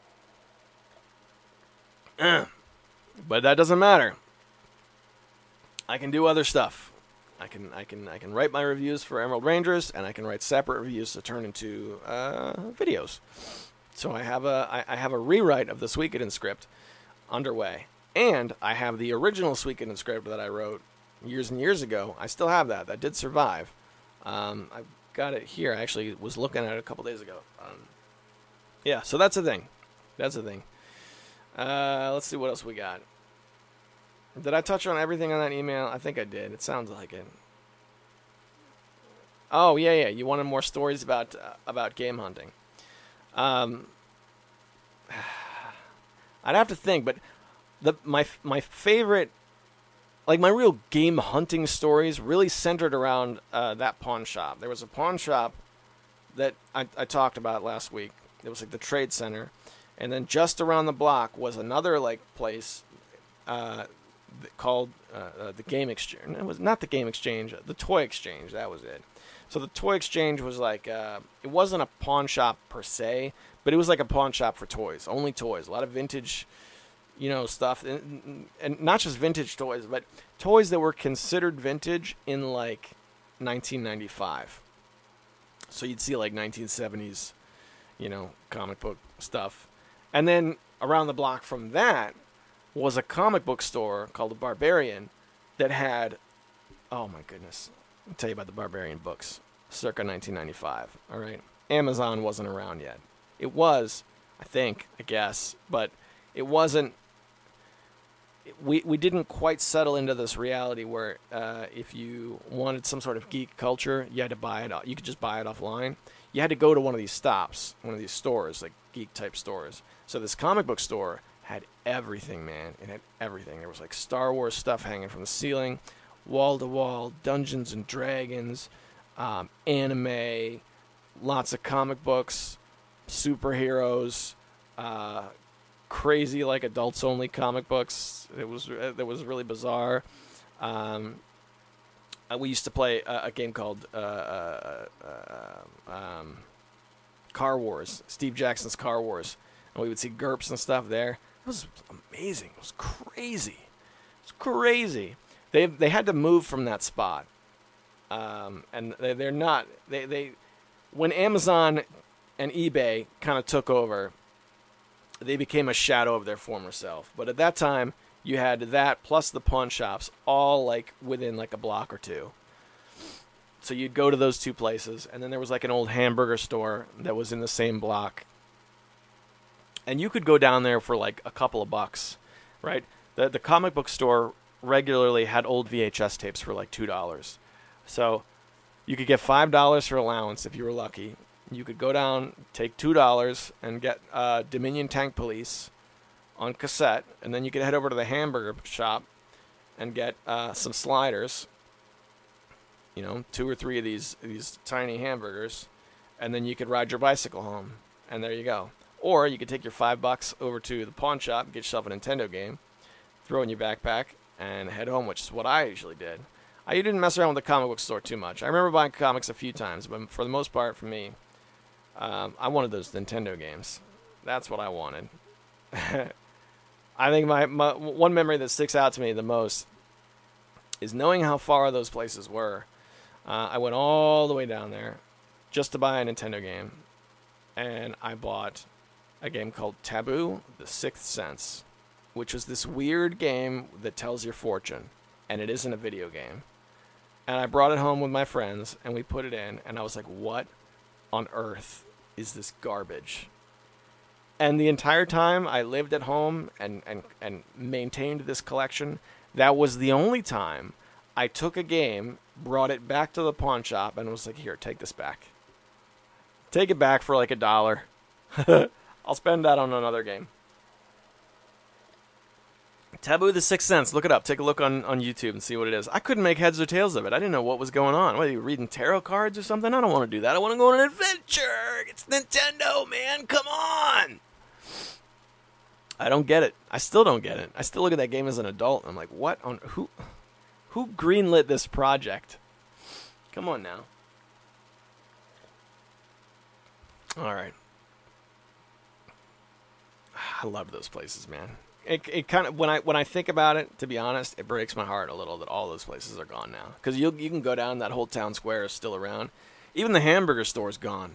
But that doesn't matter. I can do other stuff. I can write my reviews for Emerald Rangers, and I can write separate reviews to turn into videos. So I have a rewrite of the Suikoden script underway, and I have the original Suikoden script that I wrote years and years ago. I still have that. That did survive. I've got it here. I actually was looking at it a couple days ago. Yeah, so that's the thing. Let's see what else we got. Did I touch on everything on that email? I think I did. It sounds like it. Oh, yeah. You wanted more stories about game hunting. I'd have to think, but my favorite, like my real game hunting stories, really centered around that pawn shop. There was a pawn shop that I talked about last week. It was like the Trade Center, and then just around the block was another like place called the Game Exchange. It was not the Game Exchange, the Toy Exchange. That was it. So the Toy Exchange was like it wasn't a pawn shop per se, but it was like a pawn shop for toys, only toys. A lot of vintage, stuff, and not just vintage toys, but toys that were considered vintage in like 1995. So you'd see like 1970s, comic book stuff. And then around the block from that was a comic book store called the Barbarian that had, oh my goodness, I'll tell you about the Barbarian books, circa 1995, all right? Amazon wasn't around yet. It was, I guess, but it wasn't, we didn't quite settle into this reality where if you wanted some sort of geek culture, you had to buy it. You could just buy it offline. You had to go to one of these stops, one of these stores, like geek-type stores. So this comic book store had everything, man. It had everything. There was like Star Wars stuff hanging from the ceiling, wall-to-wall, Dungeons and Dragons, anime, lots of comic books, superheroes, crazy like adults only comic books. It was really bizarre. We used to play a game called Car Wars, Steve Jackson's Car Wars, and we would see GURPS and stuff there. It was amazing. It was crazy. It's crazy. They had to move from that spot, and they're not. They when Amazon and eBay kind of took over, they became a shadow of their former self. But at that time, you had that plus the pawn shops all like within like a block or two. So you'd go to those two places, and then there was like an old hamburger store that was in the same block. And you could go down there for like a couple of bucks, right? The comic book store regularly had old VHS tapes for like $2. So you could get $5 for allowance if you were lucky. You could go down, take $2, and get Dominion Tank Police on cassette, and then you could head over to the hamburger shop and get some sliders, 2 or 3 of these tiny hamburgers, and then you could ride your bicycle home, and there you go. Or you could take your $5 over to the pawn shop, get yourself a Nintendo game, throw in your backpack, and head home, which is what I usually did. I didn't mess around with the comic book store too much. I remember buying comics a few times, but for the most part, for me, I wanted those Nintendo games. That's what I wanted. I think my one memory that sticks out to me the most is knowing how far those places were. I went all the way down there just to buy a Nintendo game, and I bought a game called Taboo: The Sixth Sense, which was this weird game that tells your fortune, and it isn't a video game. And I brought it home with my friends, and we put it in, and I was like, what on earth is this garbage? And the entire time I lived at home and maintained this collection, that was the only time I took a game, brought it back to the pawn shop, and was like, here, take this back. Take it back for like $1. I'll spend that on another game. Taboo: The Sixth Sense. Look it up. Take a look on YouTube and see what it is. I couldn't make heads or tails of it. I didn't know what was going on. What, are you reading tarot cards or something? I don't want to do that. I want to go on an adventure. It's Nintendo, man. Come on. I don't get it. I still don't get it. I still look at that game as an adult, and I'm like, what on who greenlit this project? Come on now. All right. I love those places, man. It kind of, when I think about it, to be honest, it breaks my heart a little that all those places are gone now. Because you can go down, that whole town square is still around. Even the hamburger store is gone.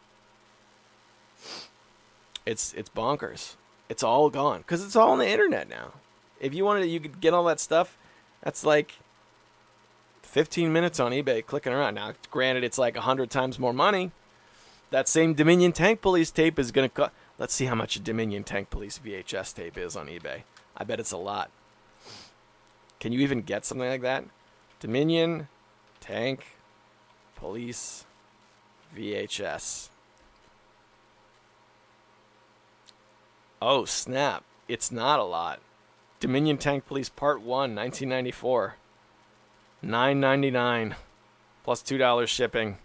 It's bonkers. It's all gone because it's all on the internet now. If you wanted, you could get all that stuff. That's like 15 minutes on eBay clicking around. Now, granted, it's like 100 times more money. That same Dominion Tank Police tape is going to cost. Let's see how much a Dominion Tank Police VHS tape is on eBay. I bet it's a lot. Can you even get something like that? Dominion Tank Police VHS. Oh, snap. It's not a lot. Dominion Tank Police Part 1, 1994. $9.99 plus $2 shipping.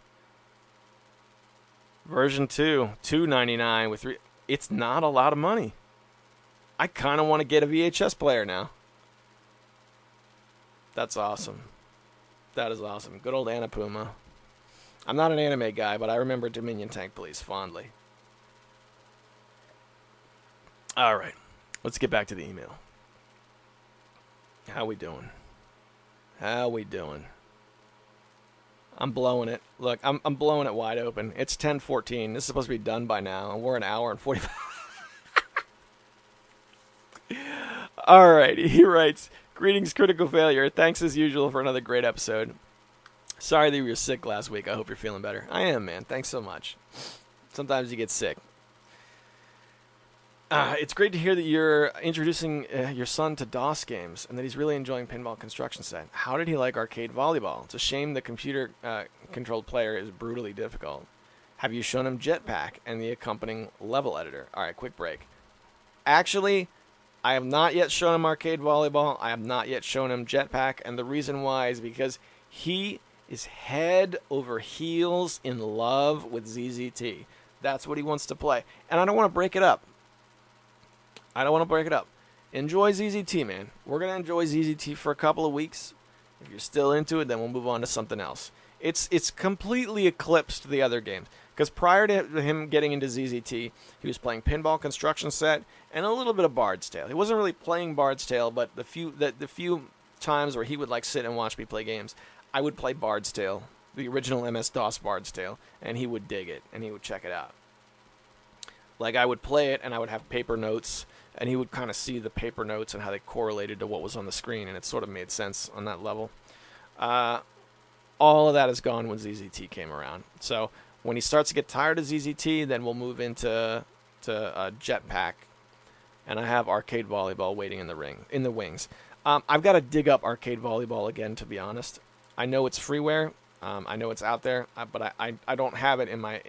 Version 2, $2.99 with It's not a lot of money. I kind of want to get a VHS player now. That's awesome. That is awesome. Good old Annapuma. I'm not an anime guy, but I remember Dominion Tank Police fondly. All right. Let's get back to the email. How we doing? How we doing? I'm blowing it. Look, I'm blowing it wide open. It's 10:14. This is supposed to be done by now, and we're an hour and 45. All right. He writes, "Greetings, Critical Failure. Thanks as usual for another great episode. Sorry that you were sick last week. I hope you're feeling better." I am, man. Thanks so much. Sometimes you get sick. It's great to hear that you're introducing your son to DOS games and that he's really enjoying Pinball Construction Set. How did he like arcade volleyball? It's a shame the computer-controlled player is brutally difficult. Have you shown him Jetpack and the accompanying level editor? All right, quick break. Actually, I have not yet shown him arcade volleyball. I have not yet shown him Jetpack, and the reason why is because he is head over heels in love with ZZT. That's what he wants to play, and I don't want to break it up. Enjoy ZZT, man. We're going to enjoy ZZT for a couple of weeks. If you're still into it, then we'll move on to something else. It's completely eclipsed the other games. Because prior to him getting into ZZT, he was playing Pinball Construction Set and a little bit of Bard's Tale. He wasn't really playing Bard's Tale, but the few times where he would like sit and watch me play games, I would play Bard's Tale, the original MS-DOS Bard's Tale, and he would dig it, and he would check it out. Like, I would play it, and I would have paper notes, and he would kind of see the paper notes and how they correlated to what was on the screen, and it sort of made sense on that level. All of that is gone when ZZT came around. So when he starts to get tired of ZZT, then we'll move into Jetpack, and I have arcade volleyball waiting in the wings. I've got to dig up arcade volleyball again, to be honest. I know it's freeware. I know it's out there, but I don't have it in my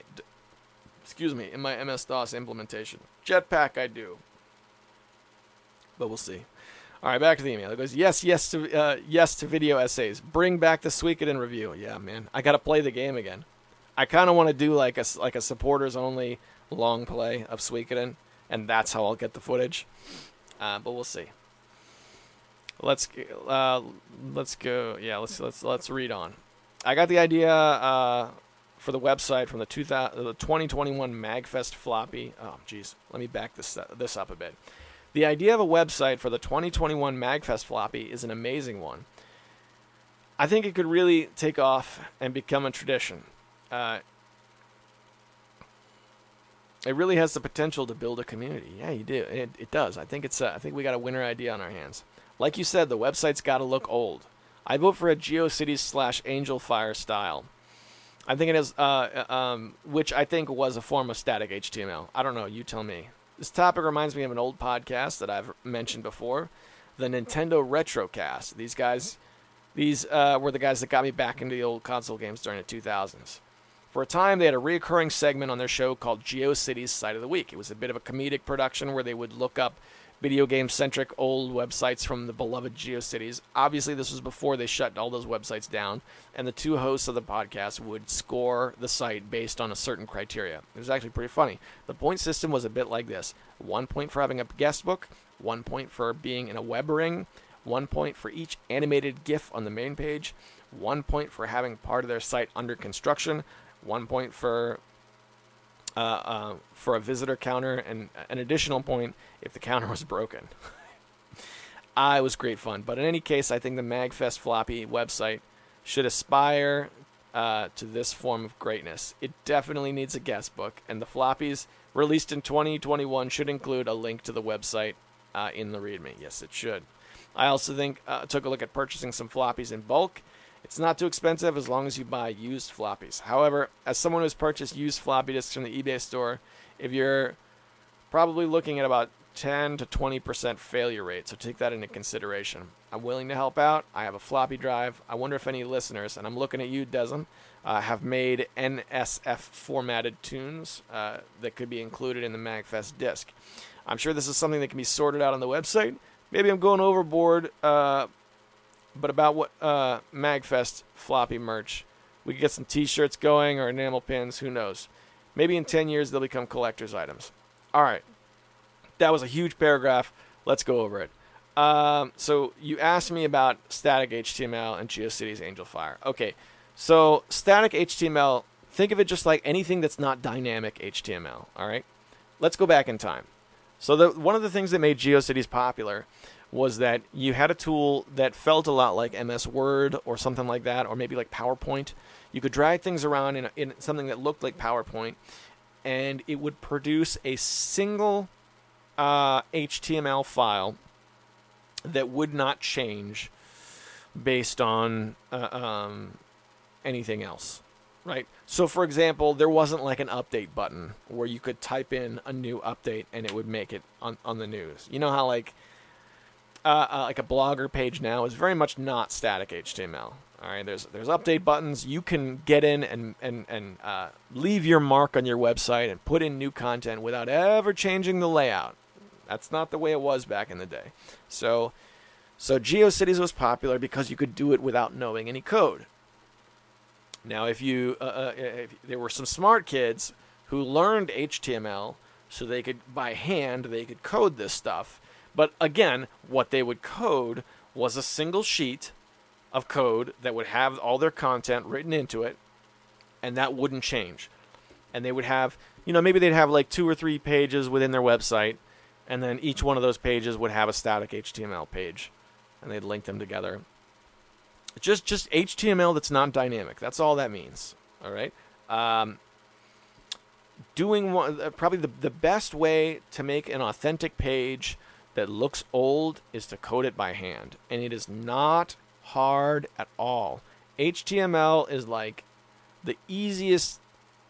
MS-DOS implementation. Jetpack I do. But we'll see. All right, back to the email. It goes, yes to video essays. Bring back the Suikoden review. Yeah, man. I got to play the game again. I kind of want to do like a supporters only long play of Suikoden, and that's how I'll get the footage. But we'll see. Let's go. Yeah, let's read on. I got the idea for the website from the 2021 MagFest floppy. Oh, geez. Let me back this up a bit. The idea of a website for the 2021 MagFest floppy is an amazing one. I think it could really take off and become a tradition. It really has the potential to build a community. Yeah, you do. It does. I think we got a winner idea on our hands. Like you said, the website's got to look old. I vote for a GeoCities / Angelfire style. I think it is, which I think was a form of static HTML. I don't know. You tell me. This topic reminds me of an old podcast that I've mentioned before, the Nintendo Retrocast. These were the guys that got me back into the old console games during the 2000s. For a time, they had a recurring segment on their show called GeoCities Site of the Week. It was a bit of a comedic production where they would look up video game-centric old websites from the beloved GeoCities. Obviously, this was before they shut all those websites down, and the two hosts of the podcast would score the site based on a certain criteria. It was actually pretty funny. The point system was a bit like this. 1 point for having a guest book, 1 point for being in a web ring, 1 point for each animated GIF on the main page, 1 point for having part of their site under construction, 1 point for a visitor counter, and an additional point if the counter was broken. It was great fun. But in any case, I think the MagFest floppy website should aspire to this form of greatness. It definitely needs a guest book, and the floppies released in 2021 should include a link to the website in the README. Yes, it should. I also think took a look at purchasing some floppies in bulk. It's not too expensive as long as you buy used floppies. However, as someone who's purchased used floppy disks from the eBay store, if you're probably looking at about 10 to 20% failure rate, so take that into consideration. I'm willing to help out. I have a floppy drive. I wonder if any listeners, and I'm looking at you, Desm, have made NSF formatted tunes that could be included in the MagFest disc. I'm sure this is something that can be sorted out on the website. Maybe I'm going overboard, but about what MagFest floppy merch. We could get some t-shirts going or enamel pins, who knows. Maybe in 10 years they'll become collector's items. All right. That was a huge paragraph. Let's go over it. So you asked me about static HTML and GeoCities Angelfire. Okay, so static HTML, think of it just like anything that's not dynamic HTML, all right? Let's go back in time. So one of the things that made GeoCities popular was that you had a tool that felt a lot like MS Word or something like that, or maybe like PowerPoint. You could drag things around in something that looked like PowerPoint, and it would produce a single HTML file that would not change based on anything else, right? So, for example, there wasn't like an update button where you could type in a new update and it would make it on the news. You know how like a Blogger page now is very much not static HTML. All right, there's update buttons. You can get in and leave your mark on your website and put in new content without ever changing the layout. That's not the way it was back in the day. So GeoCities was popular because you could do it without knowing any code. Now, if there were some smart kids who learned HTML so they could, by hand, they could code this stuff. But again, what they would code was a single sheet of code that would have all their content written into it, and that wouldn't change. And they would have, maybe they'd have like 2 or 3 pages within their website, and then each one of those pages would have a static HTML page, and they'd link them together. Just HTML that's not dynamic. That's all that means. All right. Probably the best way to make an authentic page that looks old is to code it by hand, and it is not hard at all. HTML is like the easiest.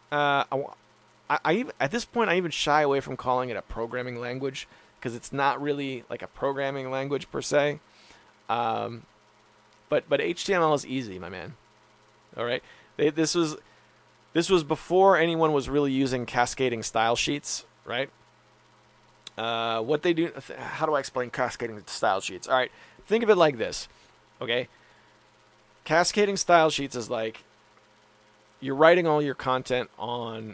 At this point, I even shy away from calling it a programming language because it's not really like a programming language per se. But HTML is easy, my man. All right, this was before anyone was really using cascading style sheets, right? What they do? How do I explain cascading style sheets? All right, think of it like this. Okay, cascading style sheets is like you're writing all your content in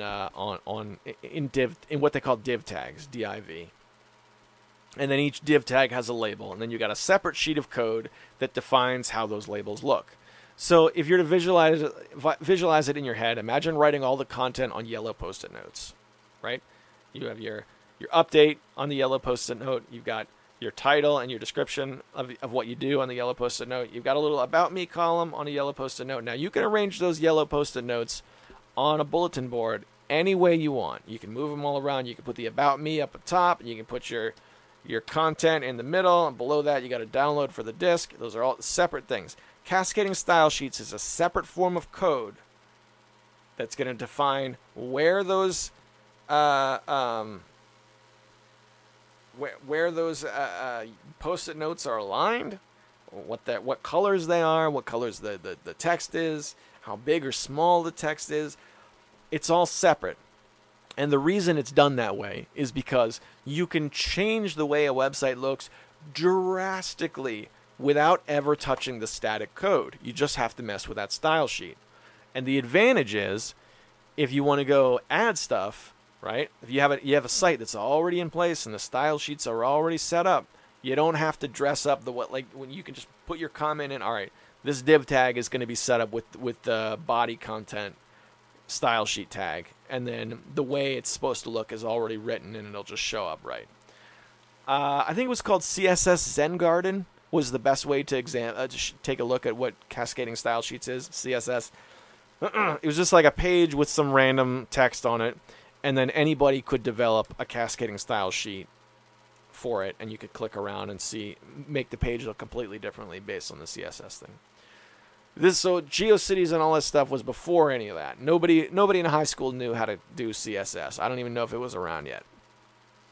what they call div tags, div. And then each div tag has a label, and then you got a separate sheet of code that defines how those labels look. So if you're to visualize it in your head, imagine writing all the content on yellow Post-it notes, right? You have your update on the yellow Post-it note. You've got your title and your description of what you do on the yellow Post-it note. You've got a little About Me column on a yellow Post-it note. Now, you can arrange those yellow Post-it notes on a bulletin board any way you want. You can move them all around. You can put the About Me up at top, and you can put your content in the middle, and below that you got a download for the disk. Those are all separate things. Cascading style sheets is a separate form of code that's going to define where those Post-it notes are aligned, what colors they are, what colors the text is, how big or small the text is. It's all separate. And the reason it's done that way is because you can change the way a website looks drastically without ever touching the static code. You just have to mess with that style sheet. And the advantage is, if you want to go add stuff, right? If you have a site that's already in place and the style sheets are already set up, you don't have to dress up when you can just put your comment in. All right, this div tag is going to be set up with the body content style sheet tag, and then the way it's supposed to look is already written, and it'll just show up right. I think it was called CSS Zen Garden was the best way to take a look at what cascading style sheets is. CSS. It was just like a page with some random text on it, and then anybody could develop a cascading style sheet for it, and you could click around and make the page look completely differently based on the CSS thing. So GeoCities and all this stuff was before any of that. Nobody in high school knew how to do CSS. I don't even know if it was around yet.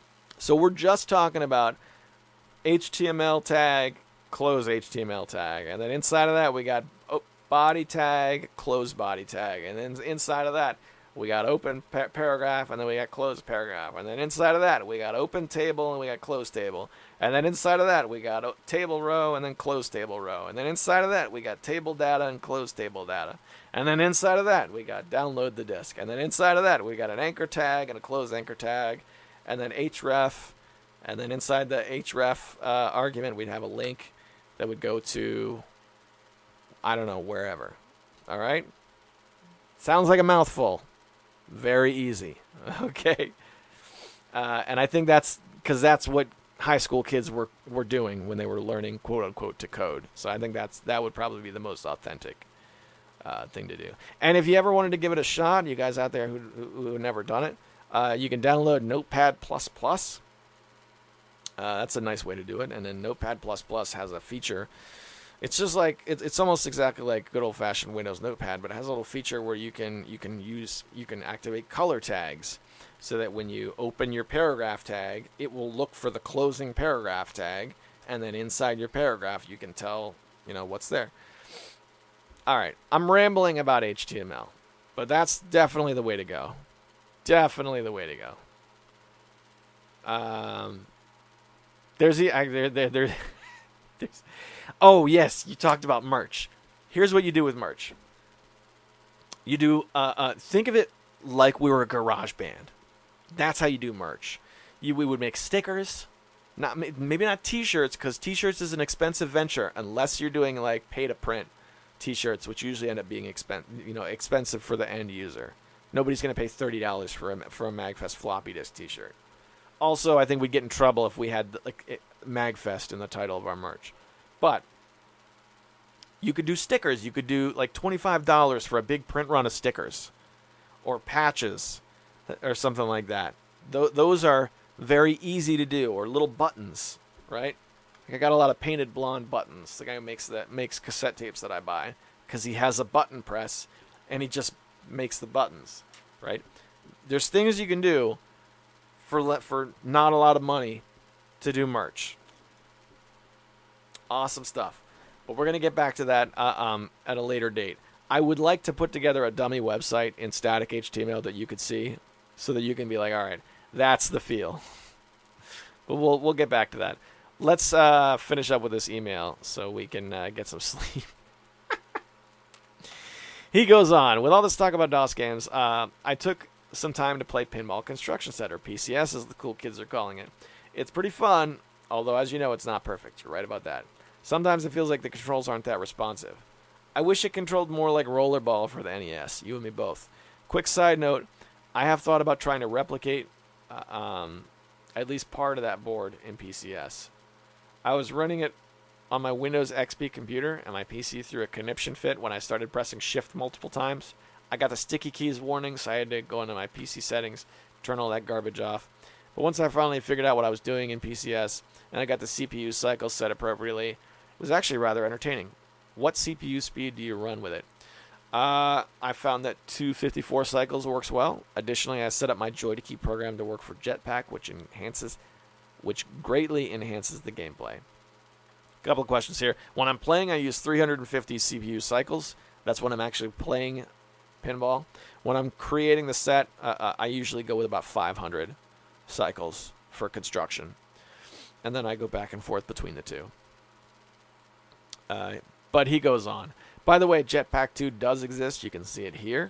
So we're just talking about HTML tag, close HTML tag. And then inside of that, we got body tag, close body tag. And then inside of that, we got open paragraph, and then we got closed paragraph. And then inside of that, we got open table, and we got closed table. And then inside of that, we got table row, and then closed table row. And then inside of that, we got table data and closed table data. And then inside of that, we got download the disk. And then inside of that, we got an anchor tag and a closed anchor tag. And then href. And then inside the href argument, we'd have a link that would go to, I don't know, wherever. All right? Sounds like a mouthful. Very easy. Okay. And I think that's because that's what high school kids were doing when they were learning, quote unquote, to code. So I think that would probably be the most authentic thing to do. And if you ever wanted to give it a shot, you guys out there who have never done it, you can download Notepad++. That's a nice way to do it. And then Notepad++ has a feature. It's just like it's almost exactly like good old-fashioned Windows Notepad, but it has a little feature where you can activate color tags, so that when you open your paragraph tag, it will look for the closing paragraph tag, and then inside your paragraph you can tell what's there. All right, I'm rambling about HTML, but that's definitely the way to go. Definitely the way to go. There's oh, yes, you talked about merch. Here's what you do with merch. You do, think of it like we were a garage band. That's how you do merch. We would make stickers, maybe not T-shirts, because T-shirts is an expensive venture, unless you're doing like pay-to-print T-shirts, which usually end up being expensive for the end user. Nobody's going to pay $30 for a MagFest floppy disk T-shirt. Also, I think we'd get in trouble if we had like MagFest in the title of our merch. But you could do stickers. You could do like $25 for a big print run of stickers or patches or something like that. Those are very easy to do. Or little buttons, right? I got a lot of painted blonde buttons. The guy who makes cassette tapes that I buy, because he has a button press and he just makes the buttons, right? There's things you can do for not a lot of money to do merch. Awesome stuff. But we're going to get back to that at a later date. I would like to put together a dummy website in static HTML that you could see, so that you can be like, all right, that's the feel. But we'll get back to that. Let's finish up with this email so we can get some sleep. He goes on. With all this talk about DOS games, I took some time to play Pinball Construction Set, or PCS as the cool kids are calling it. It's pretty fun, although as you know, it's not perfect. You're right about that. Sometimes it feels like the controls aren't that responsive. I wish it controlled more like Rollerball for the NES. You and me both. Quick side note, I have thought about trying to replicate at least part of that board in PCS. I was running it on my Windows XP computer, and my PC threw a conniption fit when I started pressing Shift multiple times. I got the sticky keys warning, so I had to go into my PC settings, turn all that garbage off. But once I finally figured out what I was doing in PCS, and I got the CPU cycles set appropriately, it was actually rather entertaining. What CPU speed do you run with it? I found that 254 cycles works well. Additionally, I set up my Joy-to-Key program to work for Jetpack, which greatly enhances the gameplay. Couple of questions here. When I'm playing, I use 350 CPU cycles. That's when I'm actually playing pinball. When I'm creating the set, I usually go with about 500 cycles for construction. And then I go back and forth between the two. But he goes on. By the way, Jetpack 2 does exist. You can see it here.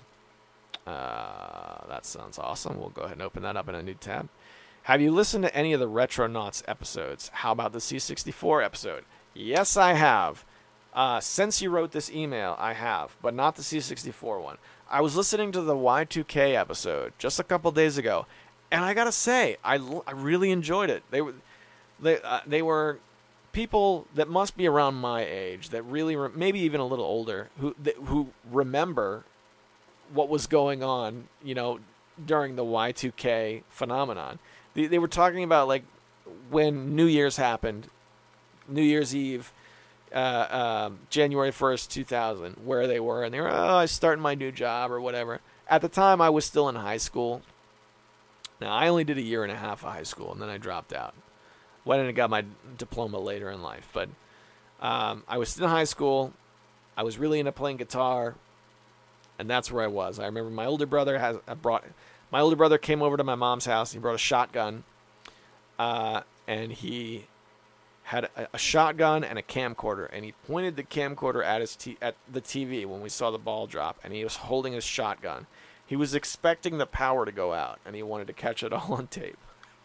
That sounds awesome. We'll go ahead and open that up in a new tab. Have you listened to any of the Retronauts episodes? How about the C64 episode? Yes, I have. Since you wrote this email, I have, but not the C64 one. I was listening to the Y2K episode just a couple days ago, and I gotta say, I really enjoyed it. They were people that must be around my age, that really, maybe even a little older, who remember what was going on, during the Y2K phenomenon. They were talking about like when New Year's happened, New Year's Eve, January 1st, 2000, where they were, and they were, I was starting my new job or whatever. At the time, I was still in high school. Now, I only did a year and a half of high school, and then I dropped out. Went in and got my diploma later in life. But I was still in high school. I was really into playing guitar, and that's where I was. I remember my older brother came over to my mom's house. He brought a shotgun, and he had a shotgun and a camcorder, and he pointed the camcorder at the TV when we saw the ball drop, and he was holding his shotgun. He was expecting the power to go out, and he wanted to catch it all on tape.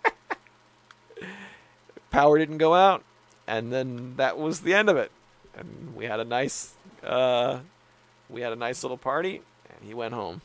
Power didn't go out, and then that was the end of it. And we had a nice little party, and he went home.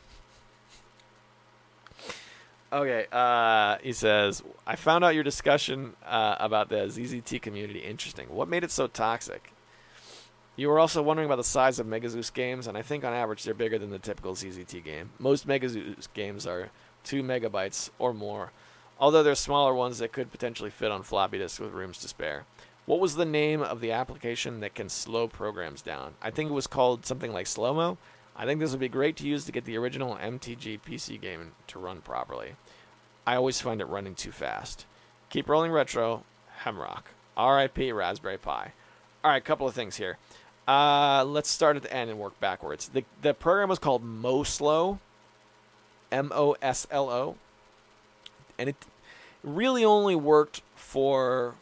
Okay, he says, I found out your discussion about the ZZT community interesting. What made it so toxic? You were also wondering about the size of MegaZeus games, and I think on average they're bigger than the typical ZZT game. Most MegaZeus games are 2 megabytes or more, although there's smaller ones that could potentially fit on floppy disks with rooms to spare. What was the name of the application that can slow programs down? I think it was called something like Slow-Mo. I think this would be great to use to get the original MTG PC game to run properly. I always find it running too fast. Keep rolling retro, Hemrock. R.I.P. Raspberry Pi. All right, couple of things here. Let's start at the end and work backwards. The program was called MoSlo, M-O-S-L-O, and it really only worked for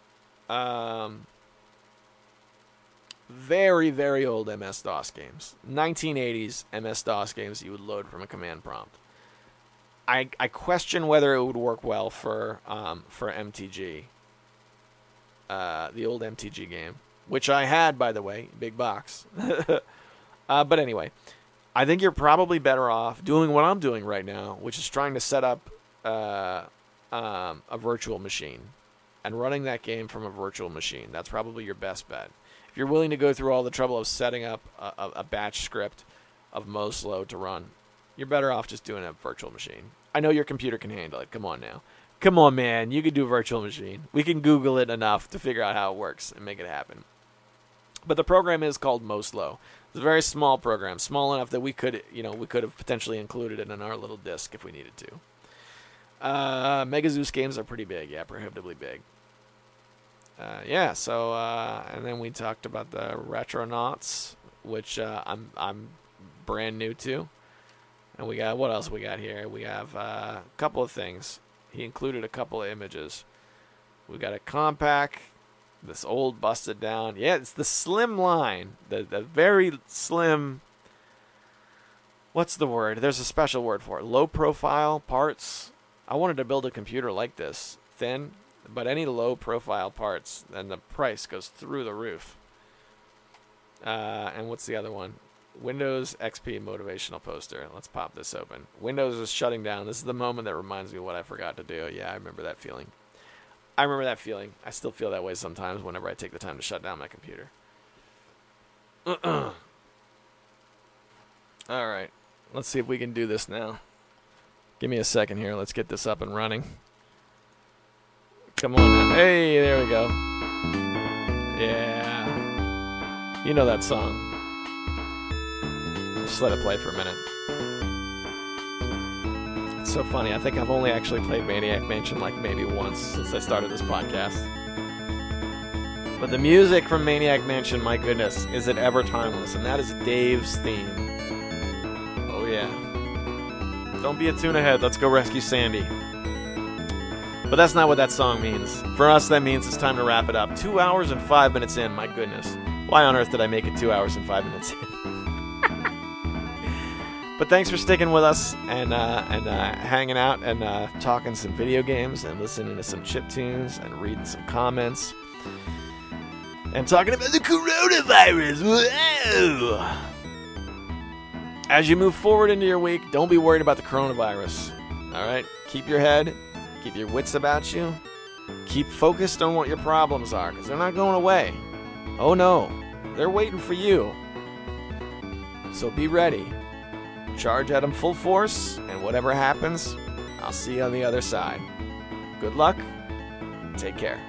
very, very old MS-DOS games. 1980s MS-DOS games you would load from a command prompt. I question whether it would work well for MTG, the old MTG game, which I had, by the way, big box. But anyway, I think you're probably better off doing what I'm doing right now, which is trying to set up a virtual machine and running that game from a virtual machine. That's probably your best bet. If you're willing to go through all the trouble of setting up a batch script of MoSlo to run, you're better off just doing a virtual machine. I know your computer can handle it. Come on now. Come on, man. You can do a virtual machine. We can Google it enough to figure out how it works and make it happen. But the program is called MoSlo. It's a very small program, small enough that we could have potentially included it in our little disk if we needed to. MegaZeus games are pretty big, yeah, prohibitively big. And then we talked about the Retronauts, which I'm brand new to. And we got, what else we got here? We have a couple of things. He included a couple of images. We got a compact, this old busted down. Yeah, it's the slim line, the very slim. What's the word? There's a special word for it. Low profile parts. I wanted to build a computer like this, thin, but any low profile parts, then the price goes through the roof. And what's the other one? Windows XP motivational poster. Let's pop this open. Windows is shutting down. This is the moment that reminds me of what I forgot to do. Yeah, I remember that feeling. I still feel that way sometimes whenever I take the time to shut down my computer. All right. Let's see if we can do this now. Give me a second here. Let's get this up and running. Come on now. Hey, there we go. Yeah. You know that song. Just let it play for a minute. It's so funny. I think I've only actually played Maniac Mansion like maybe once since I started this podcast. But the music from Maniac Mansion, my goodness, is it ever timeless? And that is Dave's theme. Oh yeah. Don't be a tuna head. Let's go rescue Sandy. But that's not what that song means. For us, that means it's time to wrap it up. 2 hours and 5 minutes in. My goodness. Why on earth did I make it 2 hours and 5 minutes in? But thanks for sticking with us and hanging out and talking some video games and listening to some chiptunes and reading some comments and talking about the coronavirus. Whoa! As you move forward into your week, don't be worried about the coronavirus. All right? Keep your head. Keep your wits about you. Keep focused on what your problems are, because they're not going away. Oh no, they're waiting for you. So be ready. Charge at them full force, and whatever happens, I'll see you on the other side. Good luck. Take care.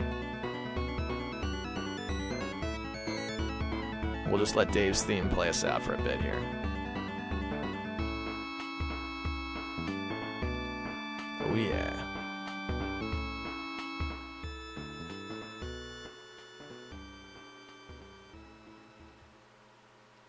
We'll just let Dave's theme play us out for a bit here. Oh, yeah.